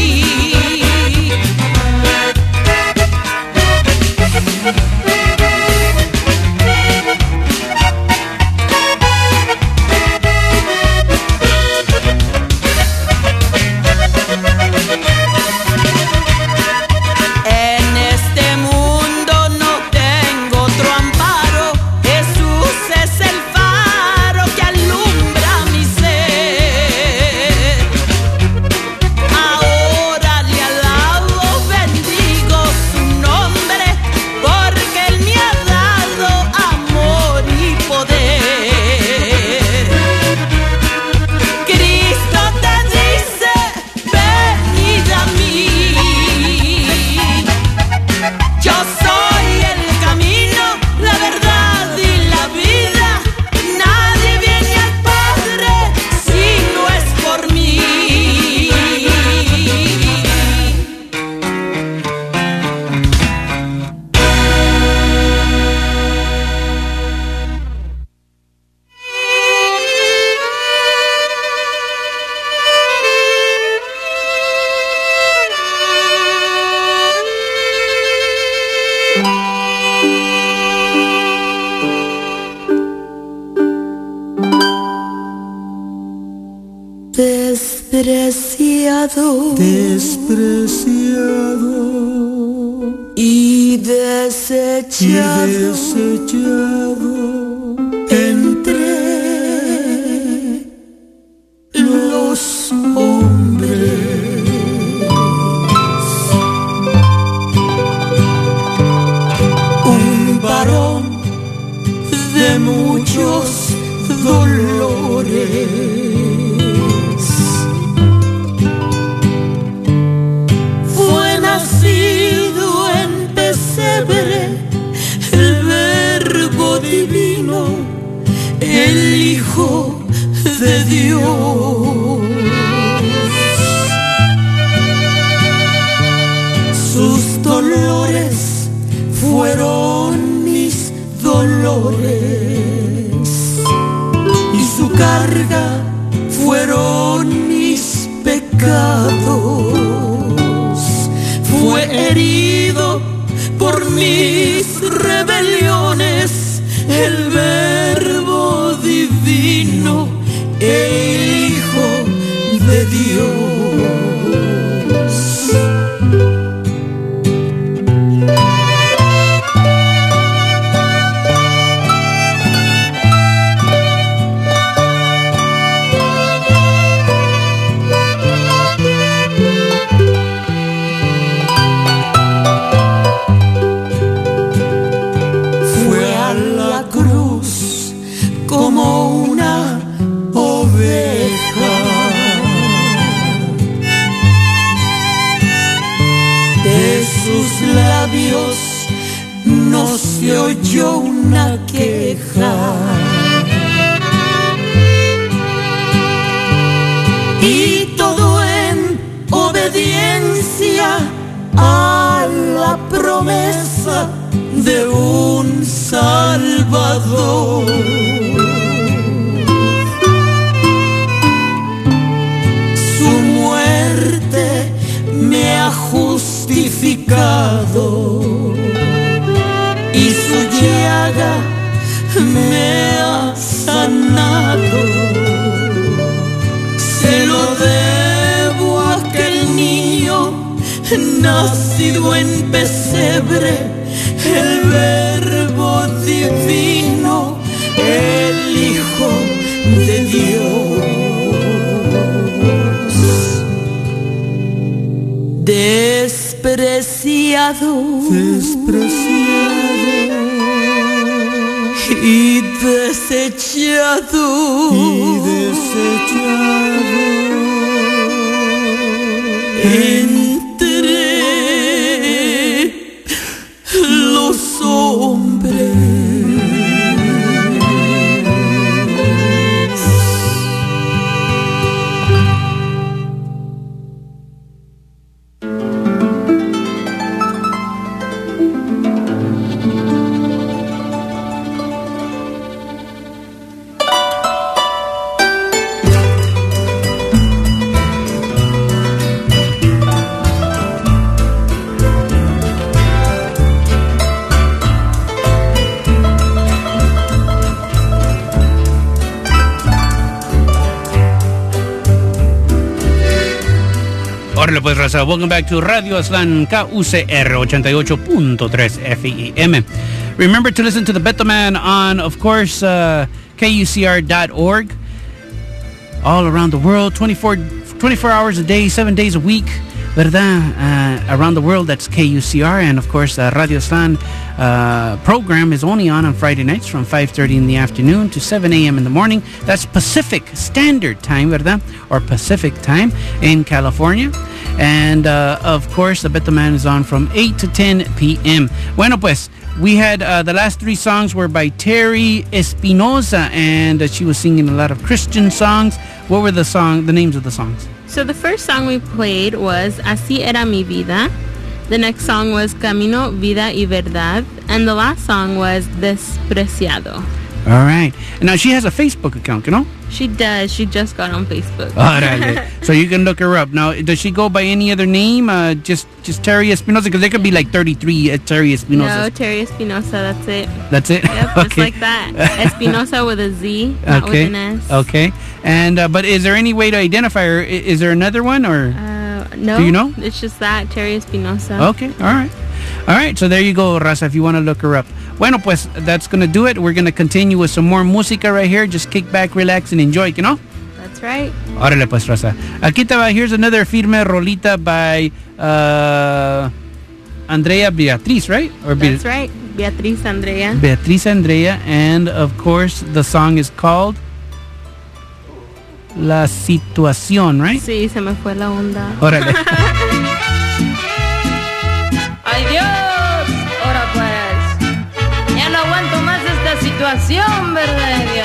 En este mundo no tengo otro amparo. Jesús es el faro que alumbra mi ser. Ahora le alabo, bendigo su nombre, porque Él me ha dado amor y poder. Cristo te dice, venid a mí. Yo soy el camino, la verdad y la vida. Nadie viene al Padre si no es por mí. Despreciado,
despreciado
y desechado,
y desechado
entre los hombres. Un varón de muchos dolores. Fue nacido en pesebre el verbo divino.
dolores fueron mis dolores y su carga fueron mis pecados. Fue herido por mis rebeliones el Verbo divino, el Hijo de Dios. No se oyó una queja y todo en obediencia a la promesa de un Salvador. Su muerte me ha justificado y su llaga me ha sanado. Se lo debo a aquel niño nacido en pesebre, el Verbo divino, el Hijo de Dios. Despreciado, despreciado y desechado, y desechado entre los hombres.
Órale pues, raza. Welcome back to Radio Aztlán, K U C R ochenta y ocho punto tres F I M. Remember to listen to the Beto Man on, of course, uh, K U C R dot org. All around the world, twenty-four, twenty-four hours a day, seven days a week. ¿Verdad? Uh, around the world, that's K U C R. And of course, uh, Radio Aztlán uh, program is only on on Friday nights from five thirty in the afternoon to seven a.m. in the morning. That's Pacific Standard Time, ¿verdad? Or Pacific Time in California. And uh, of course, the Beto Man is on from eight to ten p.m. Bueno, pues, we had uh, the last three songs were by Terry Espinosa, and uh, she was singing a lot of Christian songs. What were the song, the names of the songs?
So the first song we played was Así Era Mi Vida. The next song was Camino, Vida y Verdad. And the last song was Despreciado.
All right. Now, she has a Facebook account, you know?
She does. She just got on Facebook.
All right. So you can look her up. Now, does she go by any other name? Uh, just just Terry Espinosa? Because there could be like thirty-three uh, Terry Espinosa.
No, Terry Espinosa. That's it.
That's it?
Yep,
okay.
Just like that. Espinosa with a Z, not
okay.
with an S.
Okay. And uh, but is there any way to identify her? I- Is there another one or?
Uh, no.
Do you know?
It's just that, Terry Espinosa.
Okay. All right. All right. So there you go, Raza, if you want to look her up. Bueno, pues that's going to do it. We're going to continue with some more música right here. Just kick back, relax, and enjoy, you know?
That's right.
Órale pues, Raza. Aquí te va. Here's another firme rolita by uh, Andrea Beatriz, right? Or Be-
That's right. Beatriz Andrea.
Beatriz Andrea. And, of course, the song is called La Situación, right?
Sí, se me fue la onda.
Órale.
¡Ay, Dios! Ahora pues, ya no aguanto más esta situación, ¿verdad, Dios?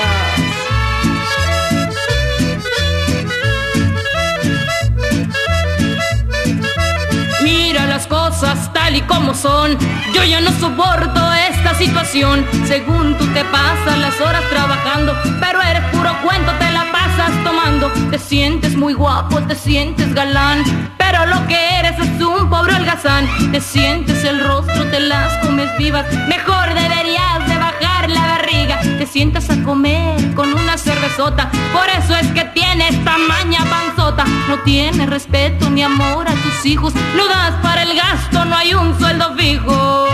Mira las cosas cosas tal y como son. Yo ya no soporto esta situación. Según tú te pasas las horas trabajando, pero eres puro cuento, te la pasas tomando. Te sientes muy guapo, te sientes galán, pero lo que eres es un pobre holgazán. Te sientes el rostro, te las comes vivas. Mejor deberías de bajar la barriga. Te sientas a comer con una cervezota. Por eso es que tienes tamaña panzota. No tienes respeto ni amor a tus hijos. No das para el gasto, no hay un sueldo fijo.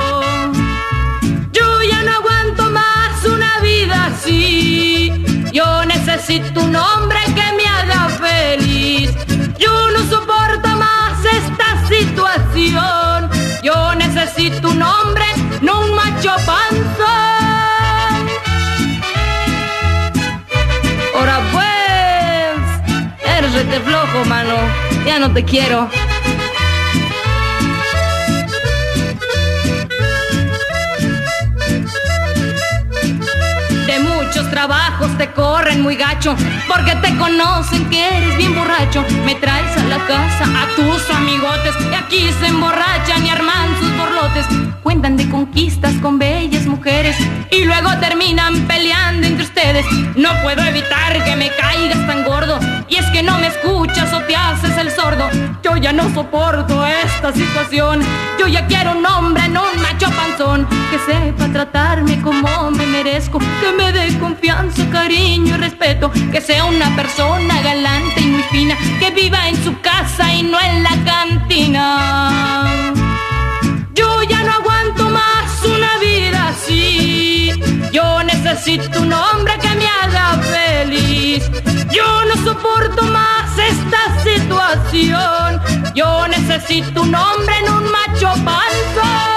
Yo ya no aguanto más una vida así. Yo necesito un hombre que me haga feliz. Yo no soporto más esta situación. Yo necesito un hombre, no un macho panzón. Ahora pues, eres rete flojo, mano. Ya no te quiero. De muchos trabajos te corren muy gacho, porque te conocen que eres bien borracho. Me traes a la casa a tus amigotes, y aquí se emborrachan y arman sus borlotes. Cuentan de conquistas con bellas mujeres, y luego terminan peleando entre ustedes. No puedo evitar que me caigas tan gordo, y es que no me escuchas o te haces el sordo. Yo ya no soporto esta situación. Yo ya quiero un hombre, no un macho panzón, que sepa tratarme como me merezco, que me dé confianza, cariño y respeto, que sea una persona galante y muy fina, que viva en su casa y no en la cantina. Yo ya no aguanto más una vida así. Yo necesito un hombre que me haga feliz. Yo no soporto más esta situación. Yo necesito un hombre, no un macho panzón.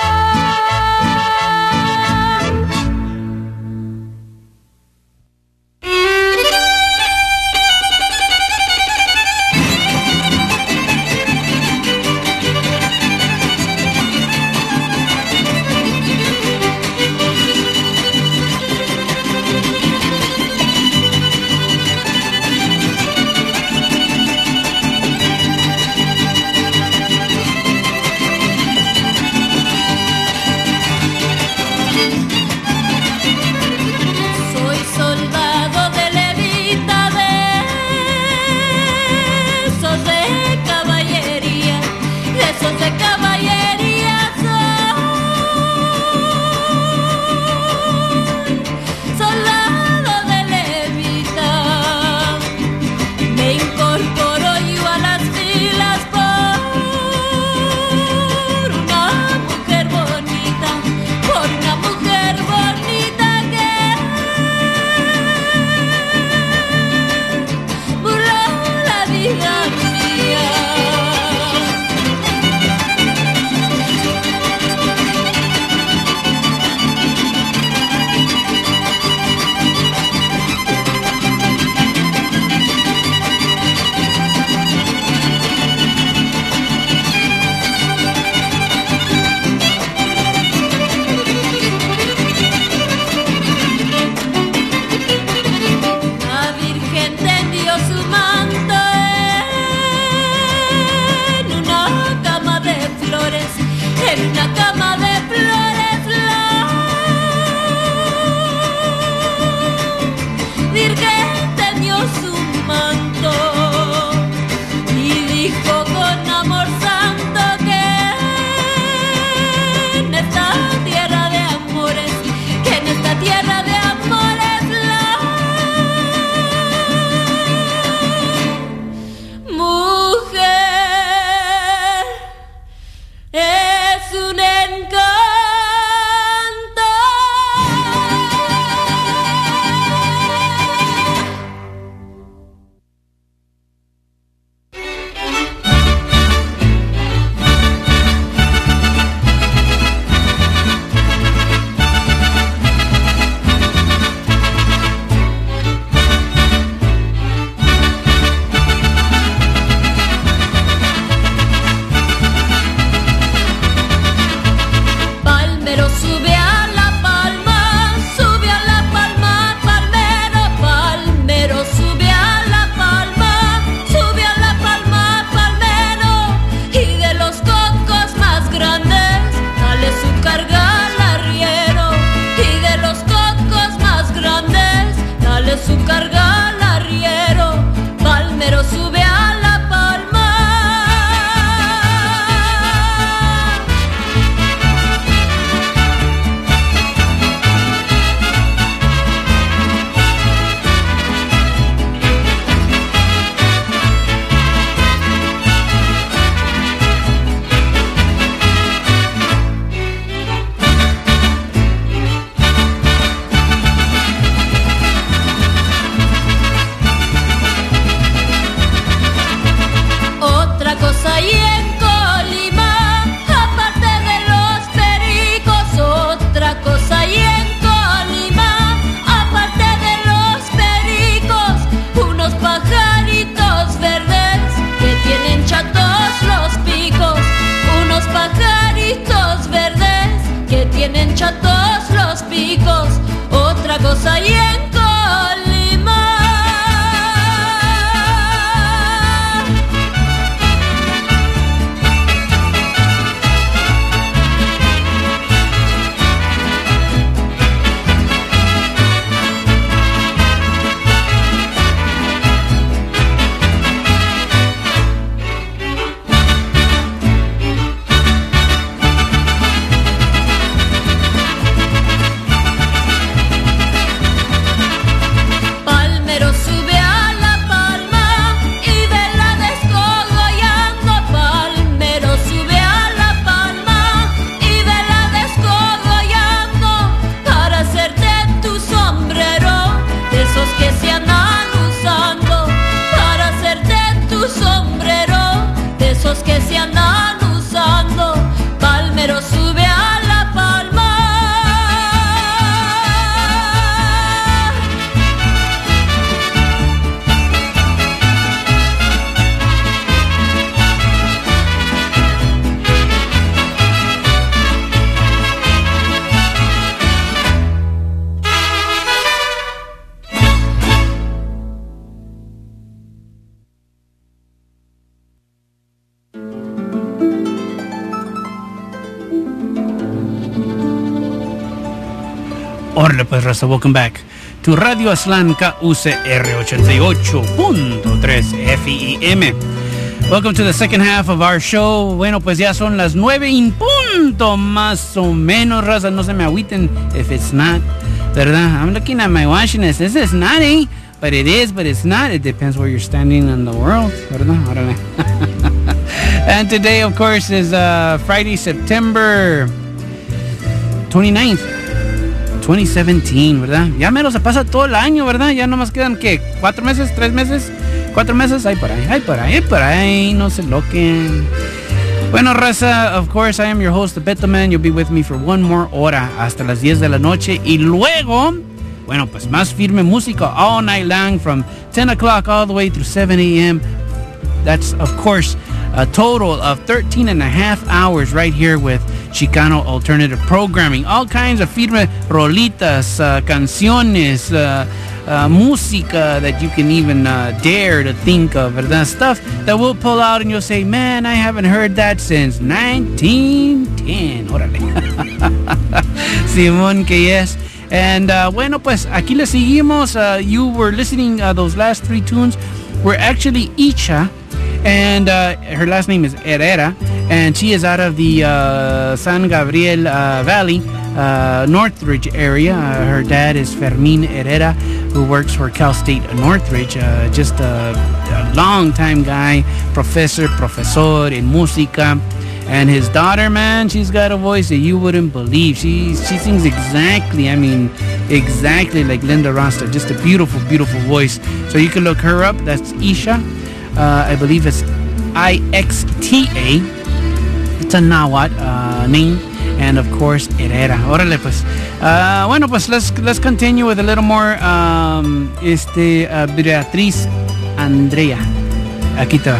Órale pues, raza, welcome back to Radio Aztlán K U C R ochenta y ocho punto tres F I M. Welcome to the second half of our show. Bueno, pues ya son las nueve en punto, más o menos, raza. No se me agüiten if it's not, ¿verdad? I'm looking at my watch and it says it's not, eh? But it is, but it's not. It depends where you're standing in the world, ¿verdad? Órale. And today, of course, is uh, Friday, September twenty-ninth, twenty seventeen, ¿verdad? Ya menos se pasa todo el año, ¿verdad? Ya nomás quedan, ¿qué? ¿Cuatro meses? ¿Tres meses? ¿Cuatro meses? Ay, por ahí, ay, por ahí, por ahí. No se loquen. Bueno, raza, of course, I am your host, the Beto Man. You'll be with me for one more hora hasta las diez de la noche. Y luego, bueno, pues más firme música all night long from ten o'clock all the way through seven a.m. That's, of course, a total of thirteen and a half hours right here with Chicano Alternative Programming. All kinds of firme rolitas, uh, canciones, uh, uh, música that you can even uh, dare to think of, ¿verdad? Stuff that we'll pull out and you'll say, man, I haven't heard that since nineteen ten. Órale. Simón, que yes. And, uh, bueno, pues aquí le seguimos. Uh, you were listening uh, those last three tunes. Were actually Isha. And uh, her last name is Herrera, and she is out of the uh, San Gabriel uh, Valley, uh, Northridge area. Uh, her dad is Fermin Herrera, who works for Cal State Northridge. Uh, just a, a long-time guy, professor, profesor in música. And his daughter, man, she's got a voice that you wouldn't believe. She she sings exactly, I mean, exactly like Linda Rasta. Just a beautiful, beautiful voice. So you can look her up. That's Isha. Uh, I believe it's I X T A. It's a Nahuatl uh, name. And of course, Herrera. Órale, pues. Uh, bueno, pues let's, let's continue with a little more um, este, uh, Beatriz Andrea. Aquí te va.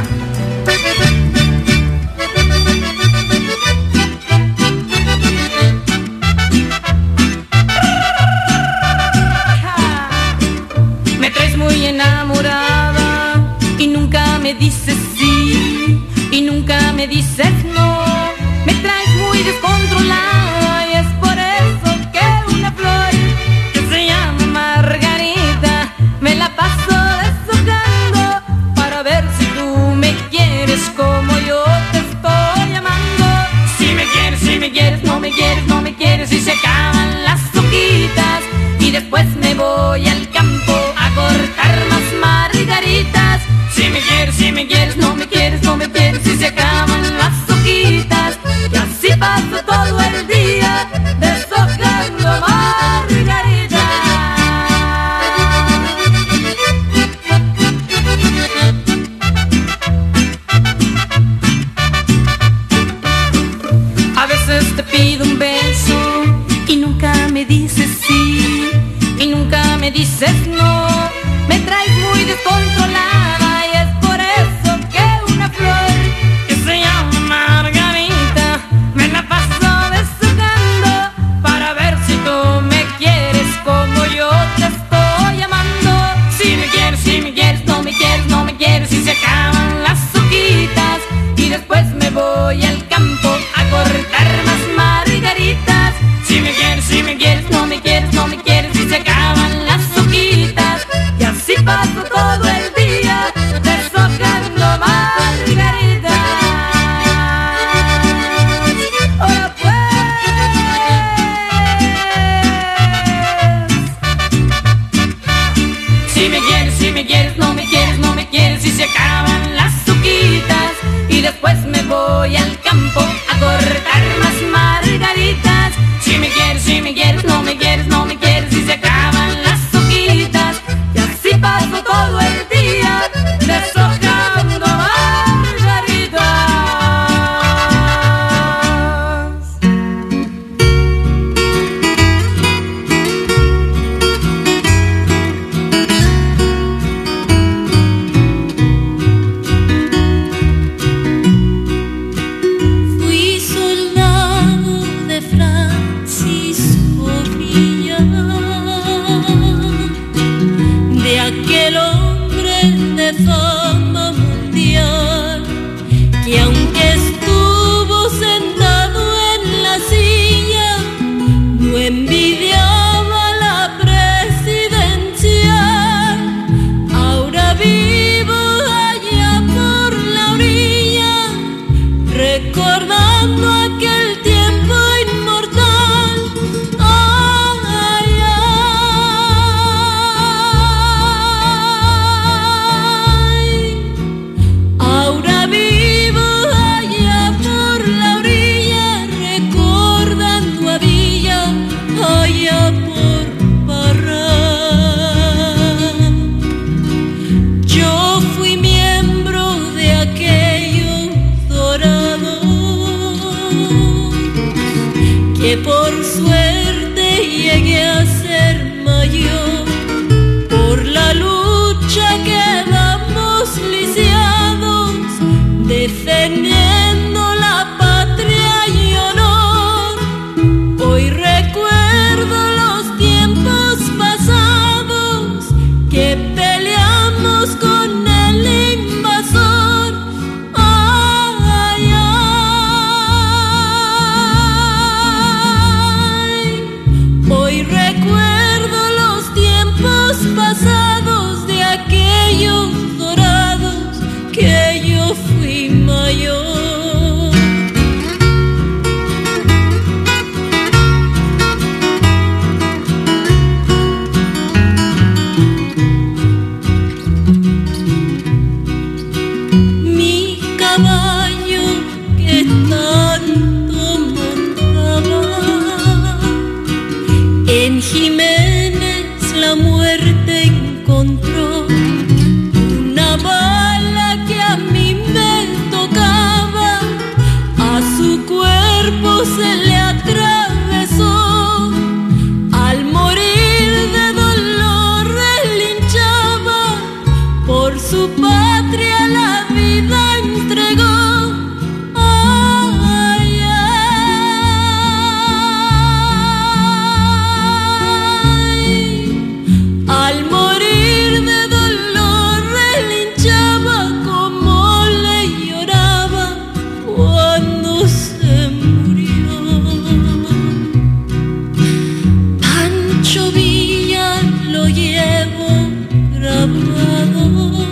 Me traes muy enamorada y nunca me dices sí y nunca me dices no. Me traes muy descontrolada y es por eso que una flor que se llama Margarita me la paso deshojando para ver si tú me quieres como yo te estoy amando. Si me quieres, si me quieres, no me quieres, no me quieres y se acaban las hojitas y después me voy al campo a cortar más margaritas. Si me quieres, si me quieres, no me quieres, no me quieres y se acaban las hojitas. Y así paso todo el día deshojando margaritas. A veces te pido un beso y nunca me dices sí y nunca me dices no. Me traes muy descontrolada y es por eso que una flor que se llama Margarita me la paso deshojando para ver si tú me quieres como yo te estoy amando. Si me quieres, si me quieres, no me quieres, no me quieres y se acaban las hojitas y después me voy al campo a cortar más margaritas. Si me quieres, si me quieres, no me quieres, no me quieres y se acaban las hojitas.
teniendo la patria y honor. Hoy recuerdo los tiempos pasados que peleamos con el invasor. Ay, ay. Hoy recuerdo los tiempos pasados de aquellos dorados que yo fui mayor. Mi caballo que tanto montaba, en Jiménez la muerte encontró. Una bala que a mí me tocaba, a su cuerpo se le atravesó. Al morir de dolor relinchaba, por su patria la vida entregó. Ay, ay. Al morir de dolor relinchaba, como le lloraba cuando se murió. Pancho Villa lo llevo grabado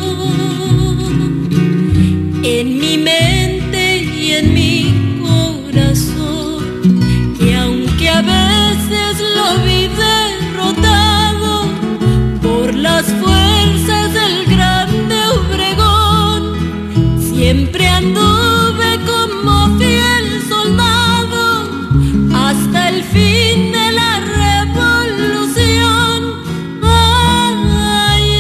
en mi mente y en mi corazón, que aunque a veces lo vi derrotado por las fuerzas del grande Obregón, siempre anduve como fiel soldado hasta el fin de la revolución. Ay,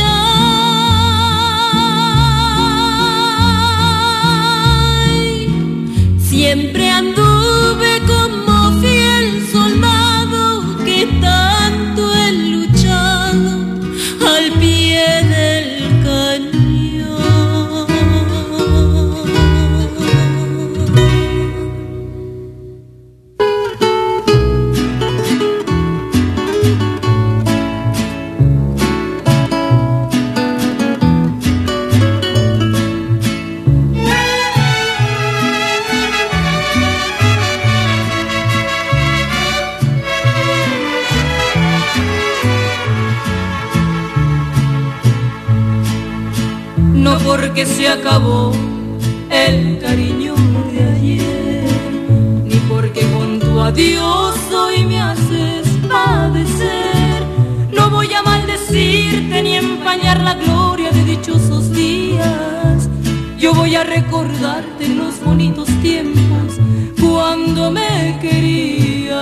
ay. Siempre anduve como fiel soldado que tanto he luchado al pie del cañón. No porque se acabó el cariño de ayer, ni porque con tu adiós hoy me haces padecer. No voy a maldecirte ni empañar la gloria de dichosos días. Yo voy a recordarte los bonitos tiempos cuando me querías.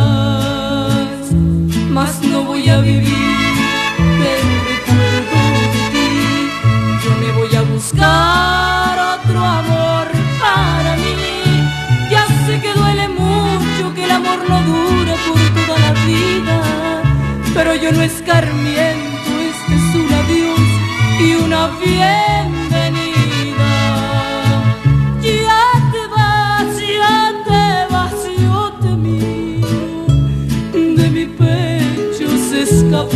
Mas no voy a vivir del recuerdo de ti. Yo me voy a buscar otro amor para mí. Ya sé que duele mucho, que el amor no dura por toda la vida, pero yo no escarmiento, este es un adiós y una bienvenida. Ya te vas, ya te vas, yo te miro, de mi pecho se escapa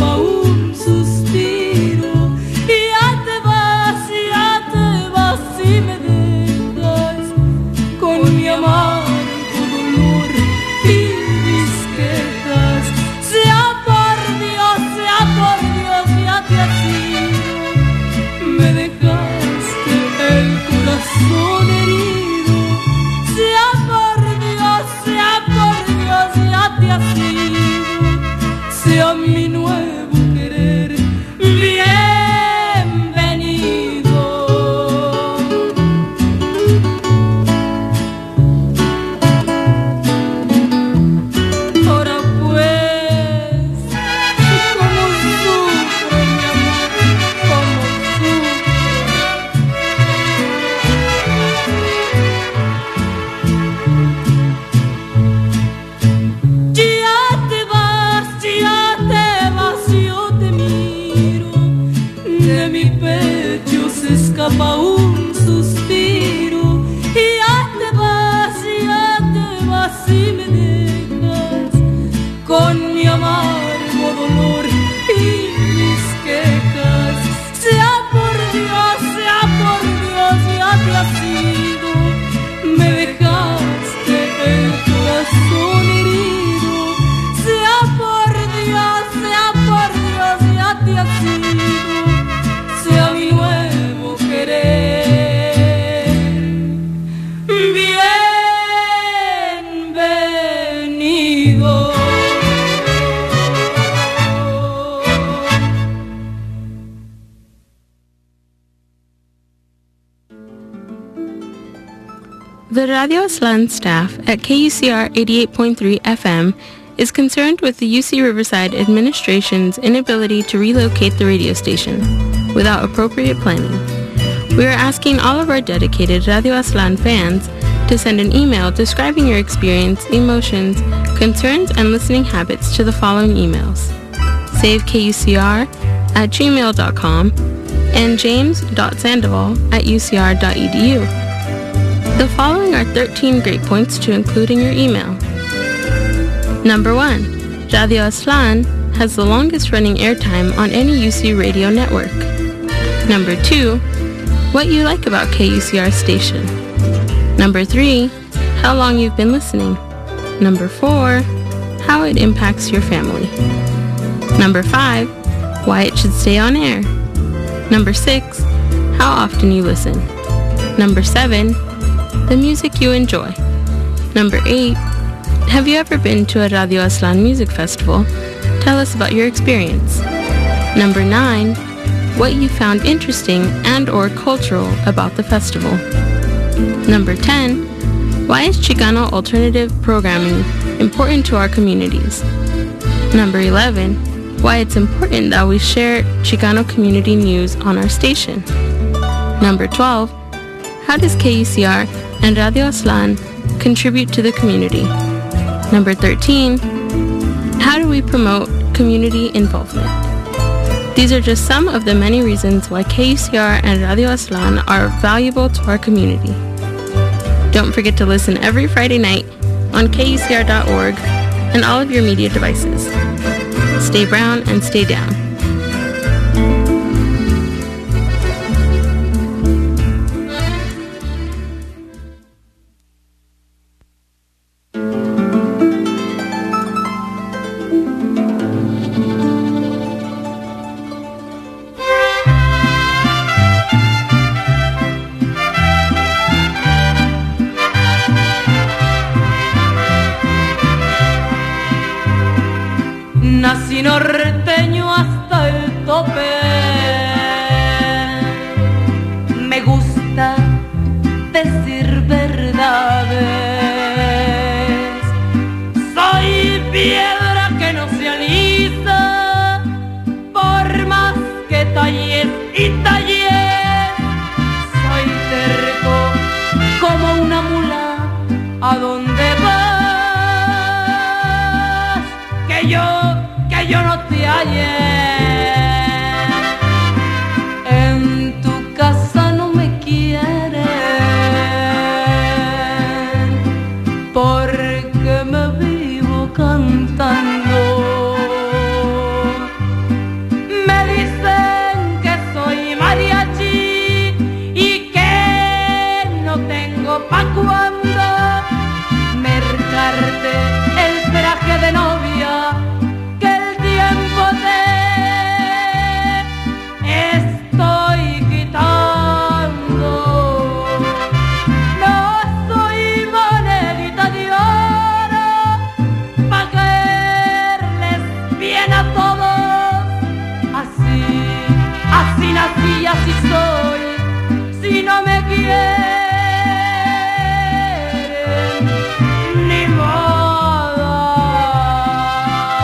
The Radio Aslan staff at K U C R eighty-eight point three F M is concerned with the U C Riverside administration's inability to relocate the radio station without appropriate planning. We are asking all of our dedicated Radio Aslan fans to send an email describing your experience, emotions, concerns, and listening habits to the following emails: save K U C R at gmail dot com and james dot sandoval at u c r dot e d u. The following are thirteen great points to include in your email. Number one, Radio Aslan has the longest running airtime on any U C radio network. Number two, what you like about K U C R station. Number three, how long you've been listening. Number four, how it impacts your family. Number five, why it should stay on air. Number six, how often you listen. Number seven, the music you enjoy. Number eight, have you ever been to a Radio Aslan music festival? Tell us about your experience. Number nine, what you found interesting and or cultural about the festival. Number ten, why is Chicano alternative programming important to our communities? Number eleven, why it's important that we share Chicano community news on our station. Number twelve, how does K U C R and Radio Aslan contribute to the community? Number thirteen, how do we promote community involvement? These are just some of the many reasons why K U C R and Radio Aslan are valuable to our community. Don't forget to listen every Friday night on K U C R dot org and all of your media devices. Stay brown and stay down.
Nací norteño hasta el tope. Me gusta decir verdades. Soy piedra que no se alisa, por más que talles y talles. Soy terco como una mula. ¿A dónde vas? Que yo que yo no te hallé. En tu casa no me quieren, porque me vivo cantando. Me dicen que soy mariachi y que no tengo pa' cuando mercarte el traje de novia. Estoy quitando. No soy monedita de oro pa' caerles bien a todos. Así, así nací y así soy. Si no me quieren, ni modo.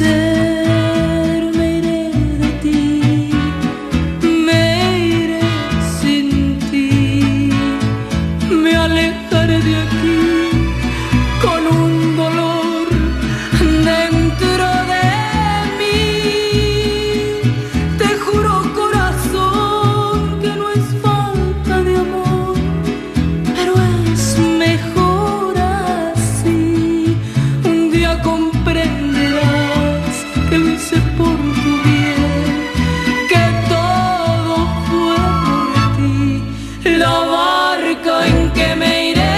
ser, me iré de ti, me iré sin ti, me alejaré de aquí con un dolor dentro de mí. Te juro, corazón, que no es falta de amor, pero es mejor así. Un día comprenderás que lo hice por tu bien, que todo fue por ti. La barca en que me iré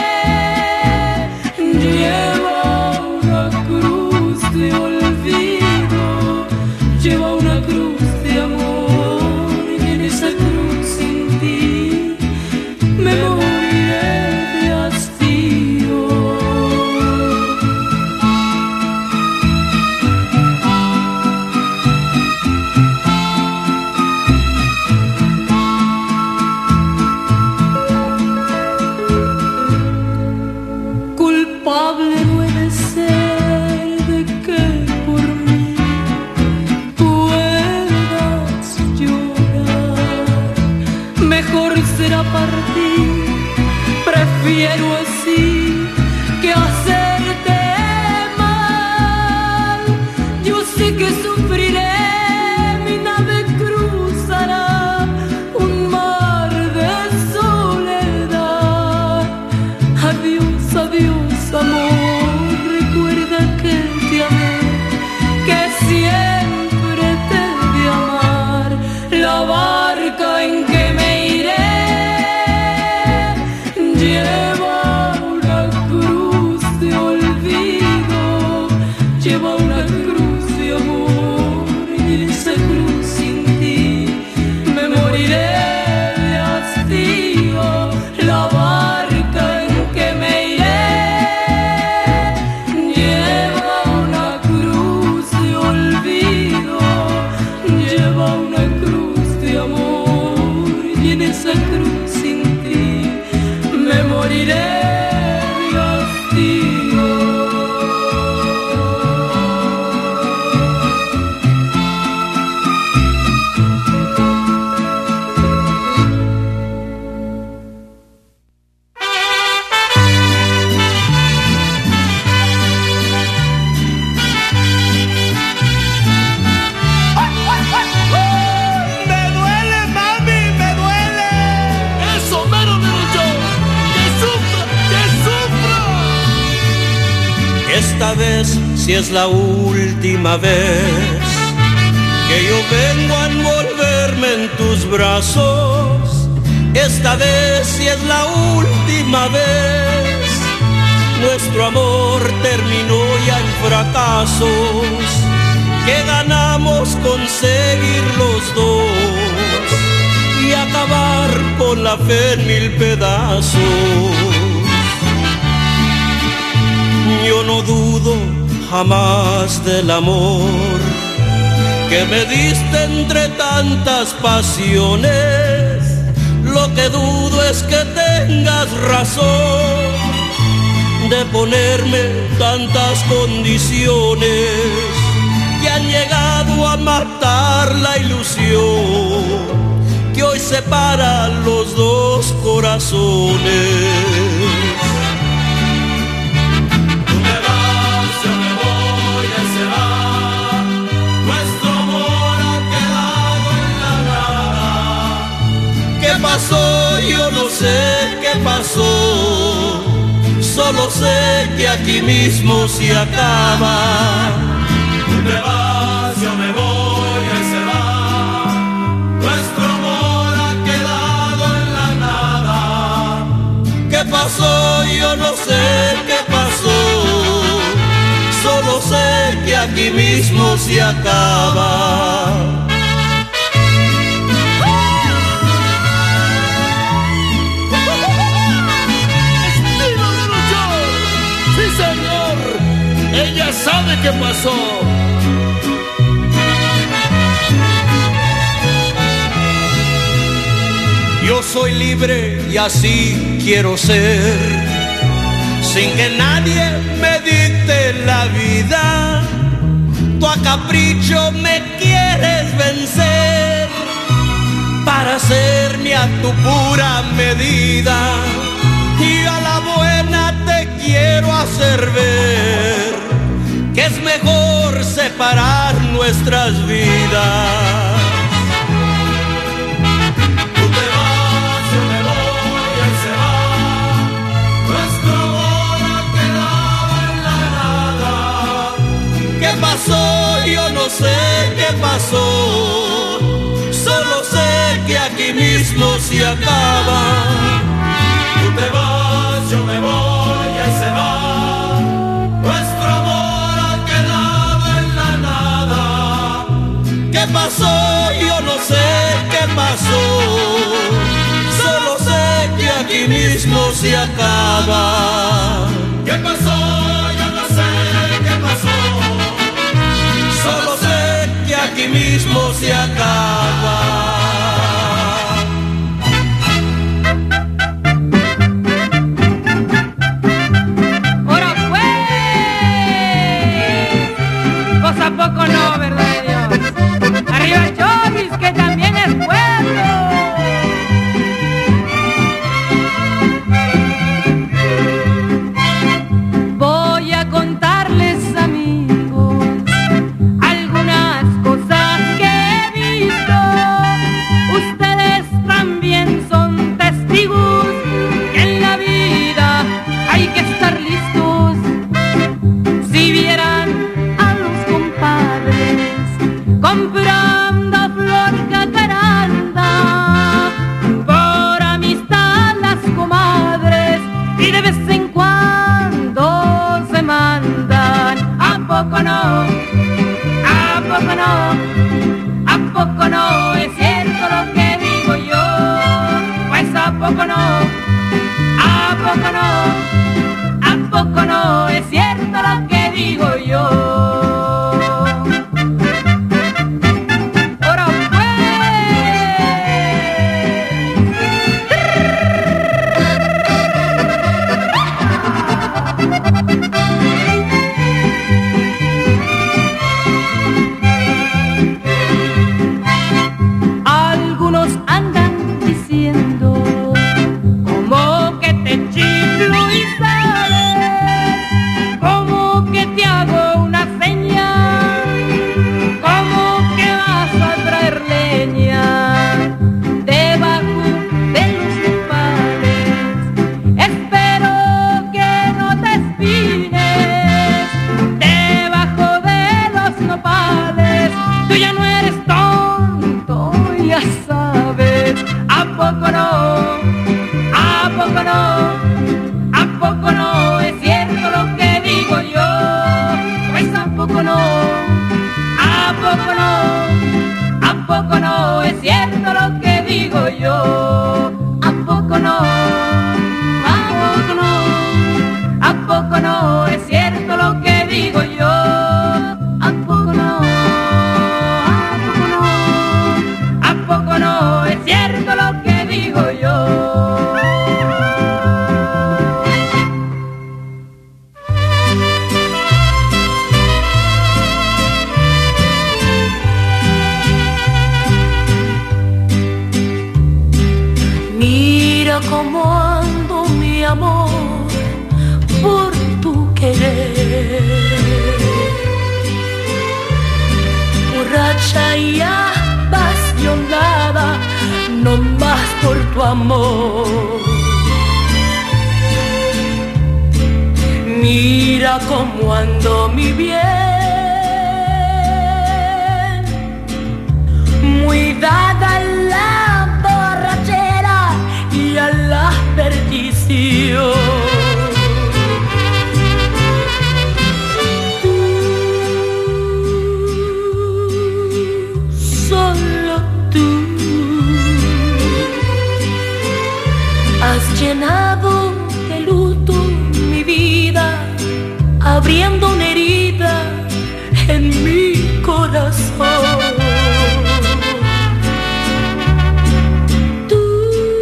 lleva una cruz de olvido, lleva una cruz de amor, y en esa cruz sin ti me moriré de hastío. Culpable no he de ser de que por mí puedas llorar. Mejor será partir, prefiero así que hacerte mal. Yo sé que sufriré, mi nave cruzará un mar de soledad. Adiós, adiós, amor, recuerda que te amé, que siempre te he de amar. La barca en que me iré lleva una cruz de olvido, lleva una cruz de amor, y en esa cruz sin ti me moriré de hastío. La barca en que me iré lleva una cruz de olvido, lleva una cruz de amor, y en esa cruz sin ti me moriré de hastío.
Me duele, mami, me duele. Eso mero, mero yo. Que sufro, que sufro.
Esta vez, si es la última vez que yo vengo a envolverme en tus brazos, esta vez, si es la última vez, nuestro amor terminó ya en fracasos que ganamos conseguir los dos y acabar con la fe en mil pedazos. Yo no dudo jamás del amor que me diste entre tantas pasiones. Lo que dudo es que tengas razón de ponerme tantas condiciones que han llegado a matar la ilusión que hoy separa los dos corazones.
Tú te vas, yo me voy, él se va. Nuestro amor ha quedado en la nada.
¿Qué pasó? Yo no sé qué pasó. Solo sé que aquí mismo se acaba.
Tú te vas, yo me voy, él se va. Nuestro amor ha quedado en la nada.
¿Qué pasó? Yo no sé qué pasó. Solo sé que aquí mismo se acaba.
Sí, señor. Ella sabe qué pasó.
Yo soy libre y así quiero ser, sin que nadie me dicte la vida. tú a capricho me quieres vencer para hacerme a tu pura medida, y a la buena te quiero hacer ver que es mejor separar nuestras vidas.
Tú te vas, yo me voy, él se va, nuestro amor ha quedado en la nada.
¿Qué pasó? Yo no sé qué pasó, solo sé que aquí mismo se acaba.
Tú te vas, yo me voy, él se va, nuestro amor ha quedado en la nada.
¿Qué pasó? Yo no sé qué pasó, solo sé que aquí mismo se acaba.
¿Qué pasó? Yo no sé qué pasó,
solo sé que aquí mismo se acaba.
¿A poco no, verdad de Dios? Arriba Chovis, que también es pueblo. Voy a contarles, amigos, algunas cosas que he visto. Ustedes también son testigos que en la vida hay que estar listos. Si vieran comprando flor jacaranda, por amistad las comadres, y de vez en cuando se mandan. ¿A poco no? ¿A poco no? ¿A poco no? Es cierto lo que digo yo. Pues ¿a poco no? ¿A poco no? ¿A poco no? Es cierto lo que digo yo.
Borracha y apasionada, no más por tu amor. Mira cómo ando mi bien, muy dada a la borrachera y a la perdición. Has llenado de luto mi vida, abriendo una herida en mi corazón. Tú,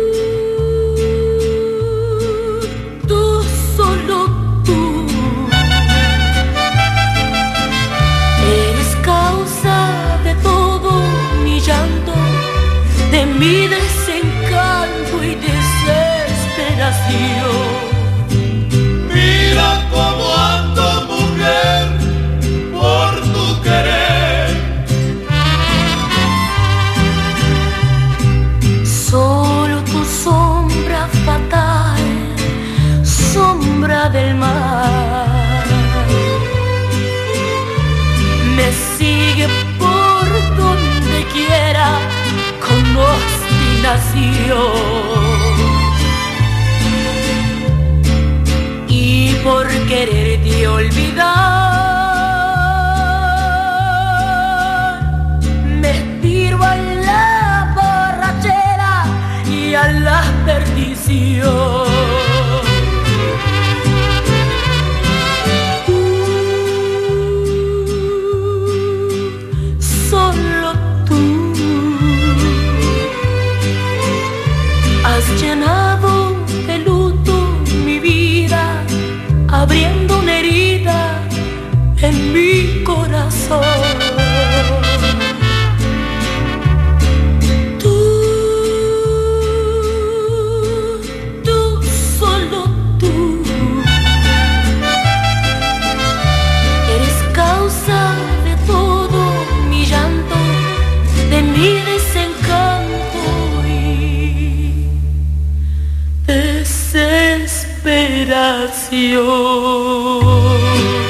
tú, solo tú, eres Y por quererte olvidar, me tiro a la borrachera y a la perdición. Llenado de luto mi vida, abriendo una herida en mi corazón. Tú, tú, solo tú, eres causa de todo mi llanto, de mi desencanto desesperación.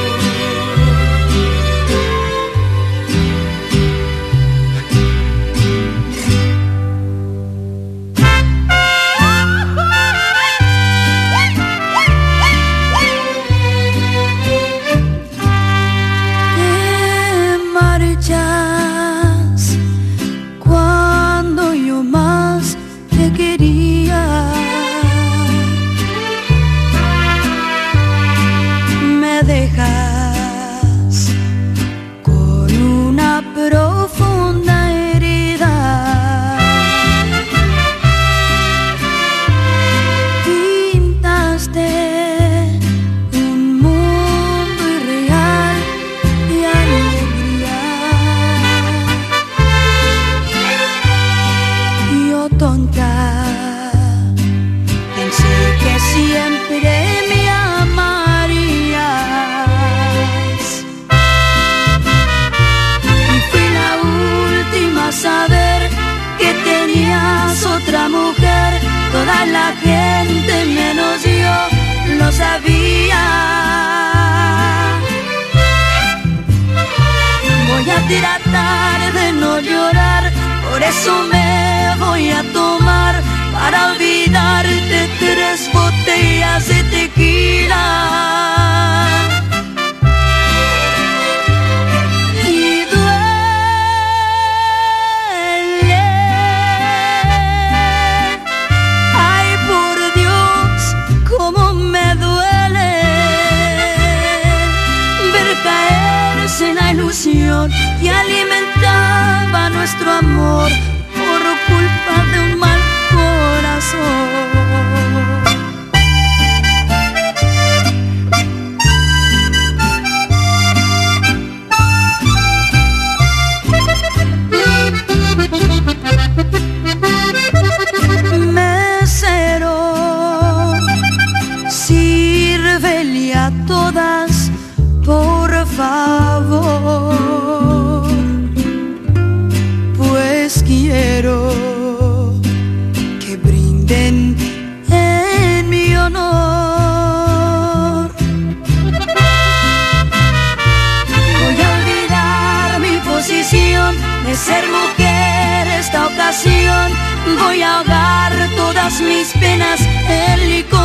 Te marchas cuando yo más te quería. Dejas con una profunda herida. Pintaste un mundo irreal de alegría. Yo tonta pensé que siempre me saber que tenías otra mujer. Toda la gente menos yo lo sabía. Voy a tratar de no llorar, por eso me voy a tomar para olvidarte tres botellas de tequila. La ilusión que alimentaba nuestro amor por culpa de un mal corazón. Mesero, sírvele a todas, por favor, pues quiero que brinden en mi honor. Voy a olvidar mi posición de ser mujer esta ocasión. Voy a ahogar todas mis penas en licor.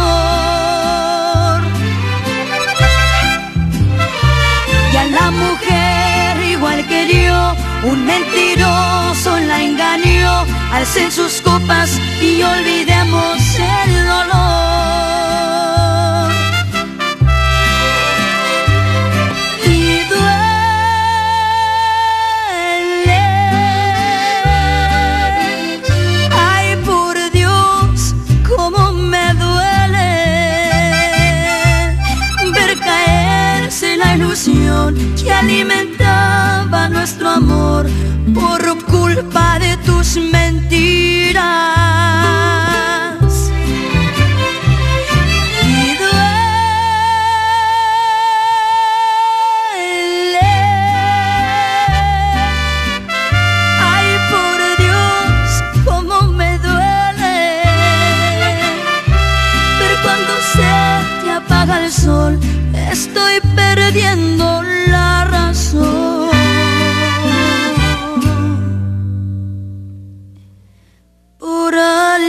Y a la mujer igual que yo, un mentiroso la engañó. Alcen sus copas y olvidemos el dolor. Y duele, ay por Dios, cómo me duele ver caerse la ilusión que alimentaba nuestro amor por culpa de tus mentiras. Y duele, ay por Dios, cómo me duele ver cuando se te apaga el sol. Estoy perdiendo la razón. Por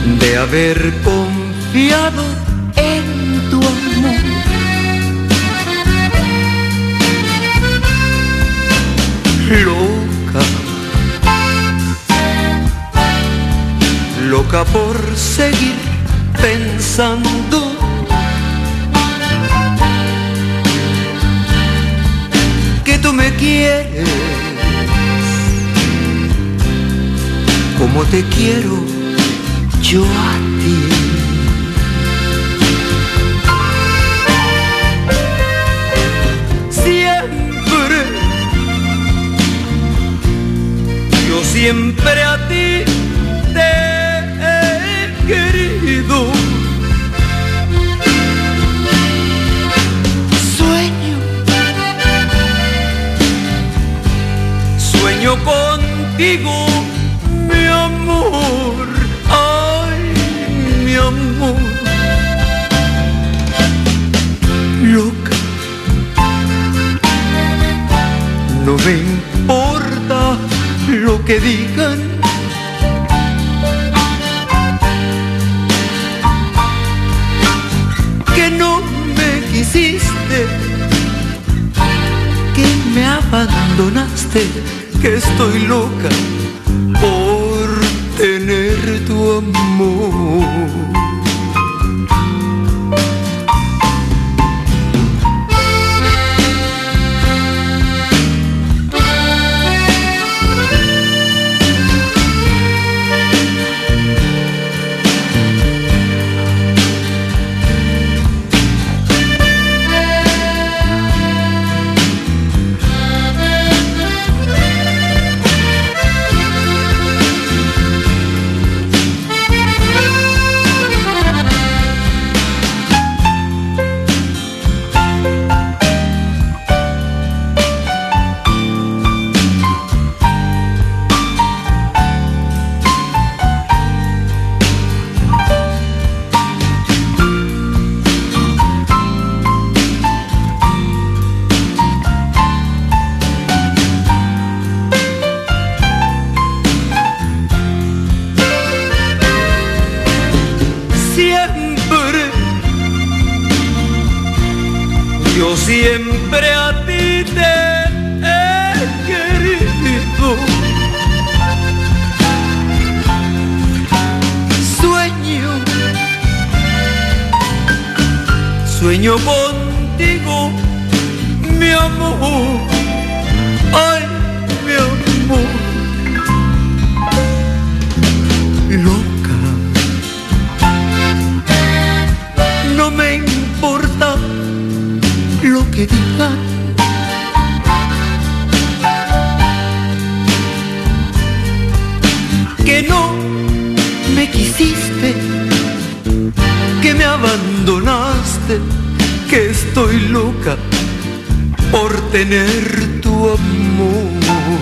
de haber confiado en tu amor. Loca, loca por seguir pensando que tú me quieres como te quiero yo a ti. Siempre, yo siempre a ti te he querido. Sueño, sueño contigo, mi amor, ay, mi amor. Loca, no me importa lo que digan, que no me quisiste, que me abandonaste, que estoy loca por tener tu amor. Siempre a ti te he querido. Sueño, sueño contigo, mi amor, ay, mi amor. Loca, no me importa lo que digan, que no me quisiste, que me abandonaste, que estoy loca por tener tu amor.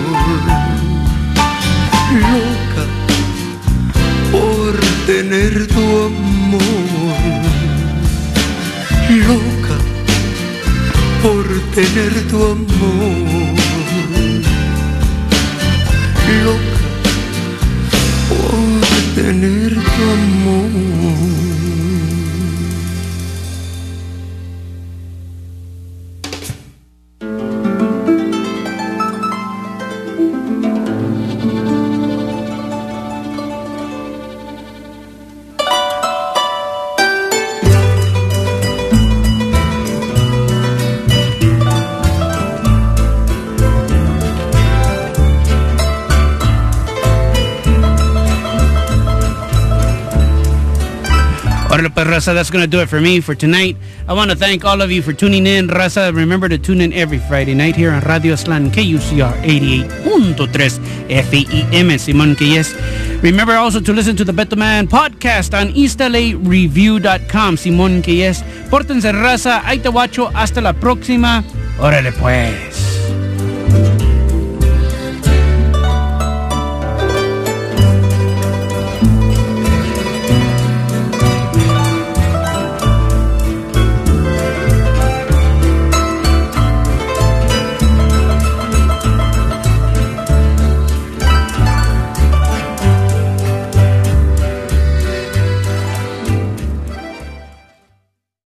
Loca por tener tu amor. Loca por tener tu amor. Loca por tener tu amor.
Raza, that's going to do it for me for tonight. I want to thank all of you for tuning in. Raza, remember to tune in every Friday night here on Radio Aztlán, K U C R eighty-eight point three F E I M, Simón Quilles. Remember also to listen to the Beto Man podcast on east l a review dot com, Simón Quilles. Pórtense, raza. Ahí te guacho. Hasta la próxima. Órale, pues.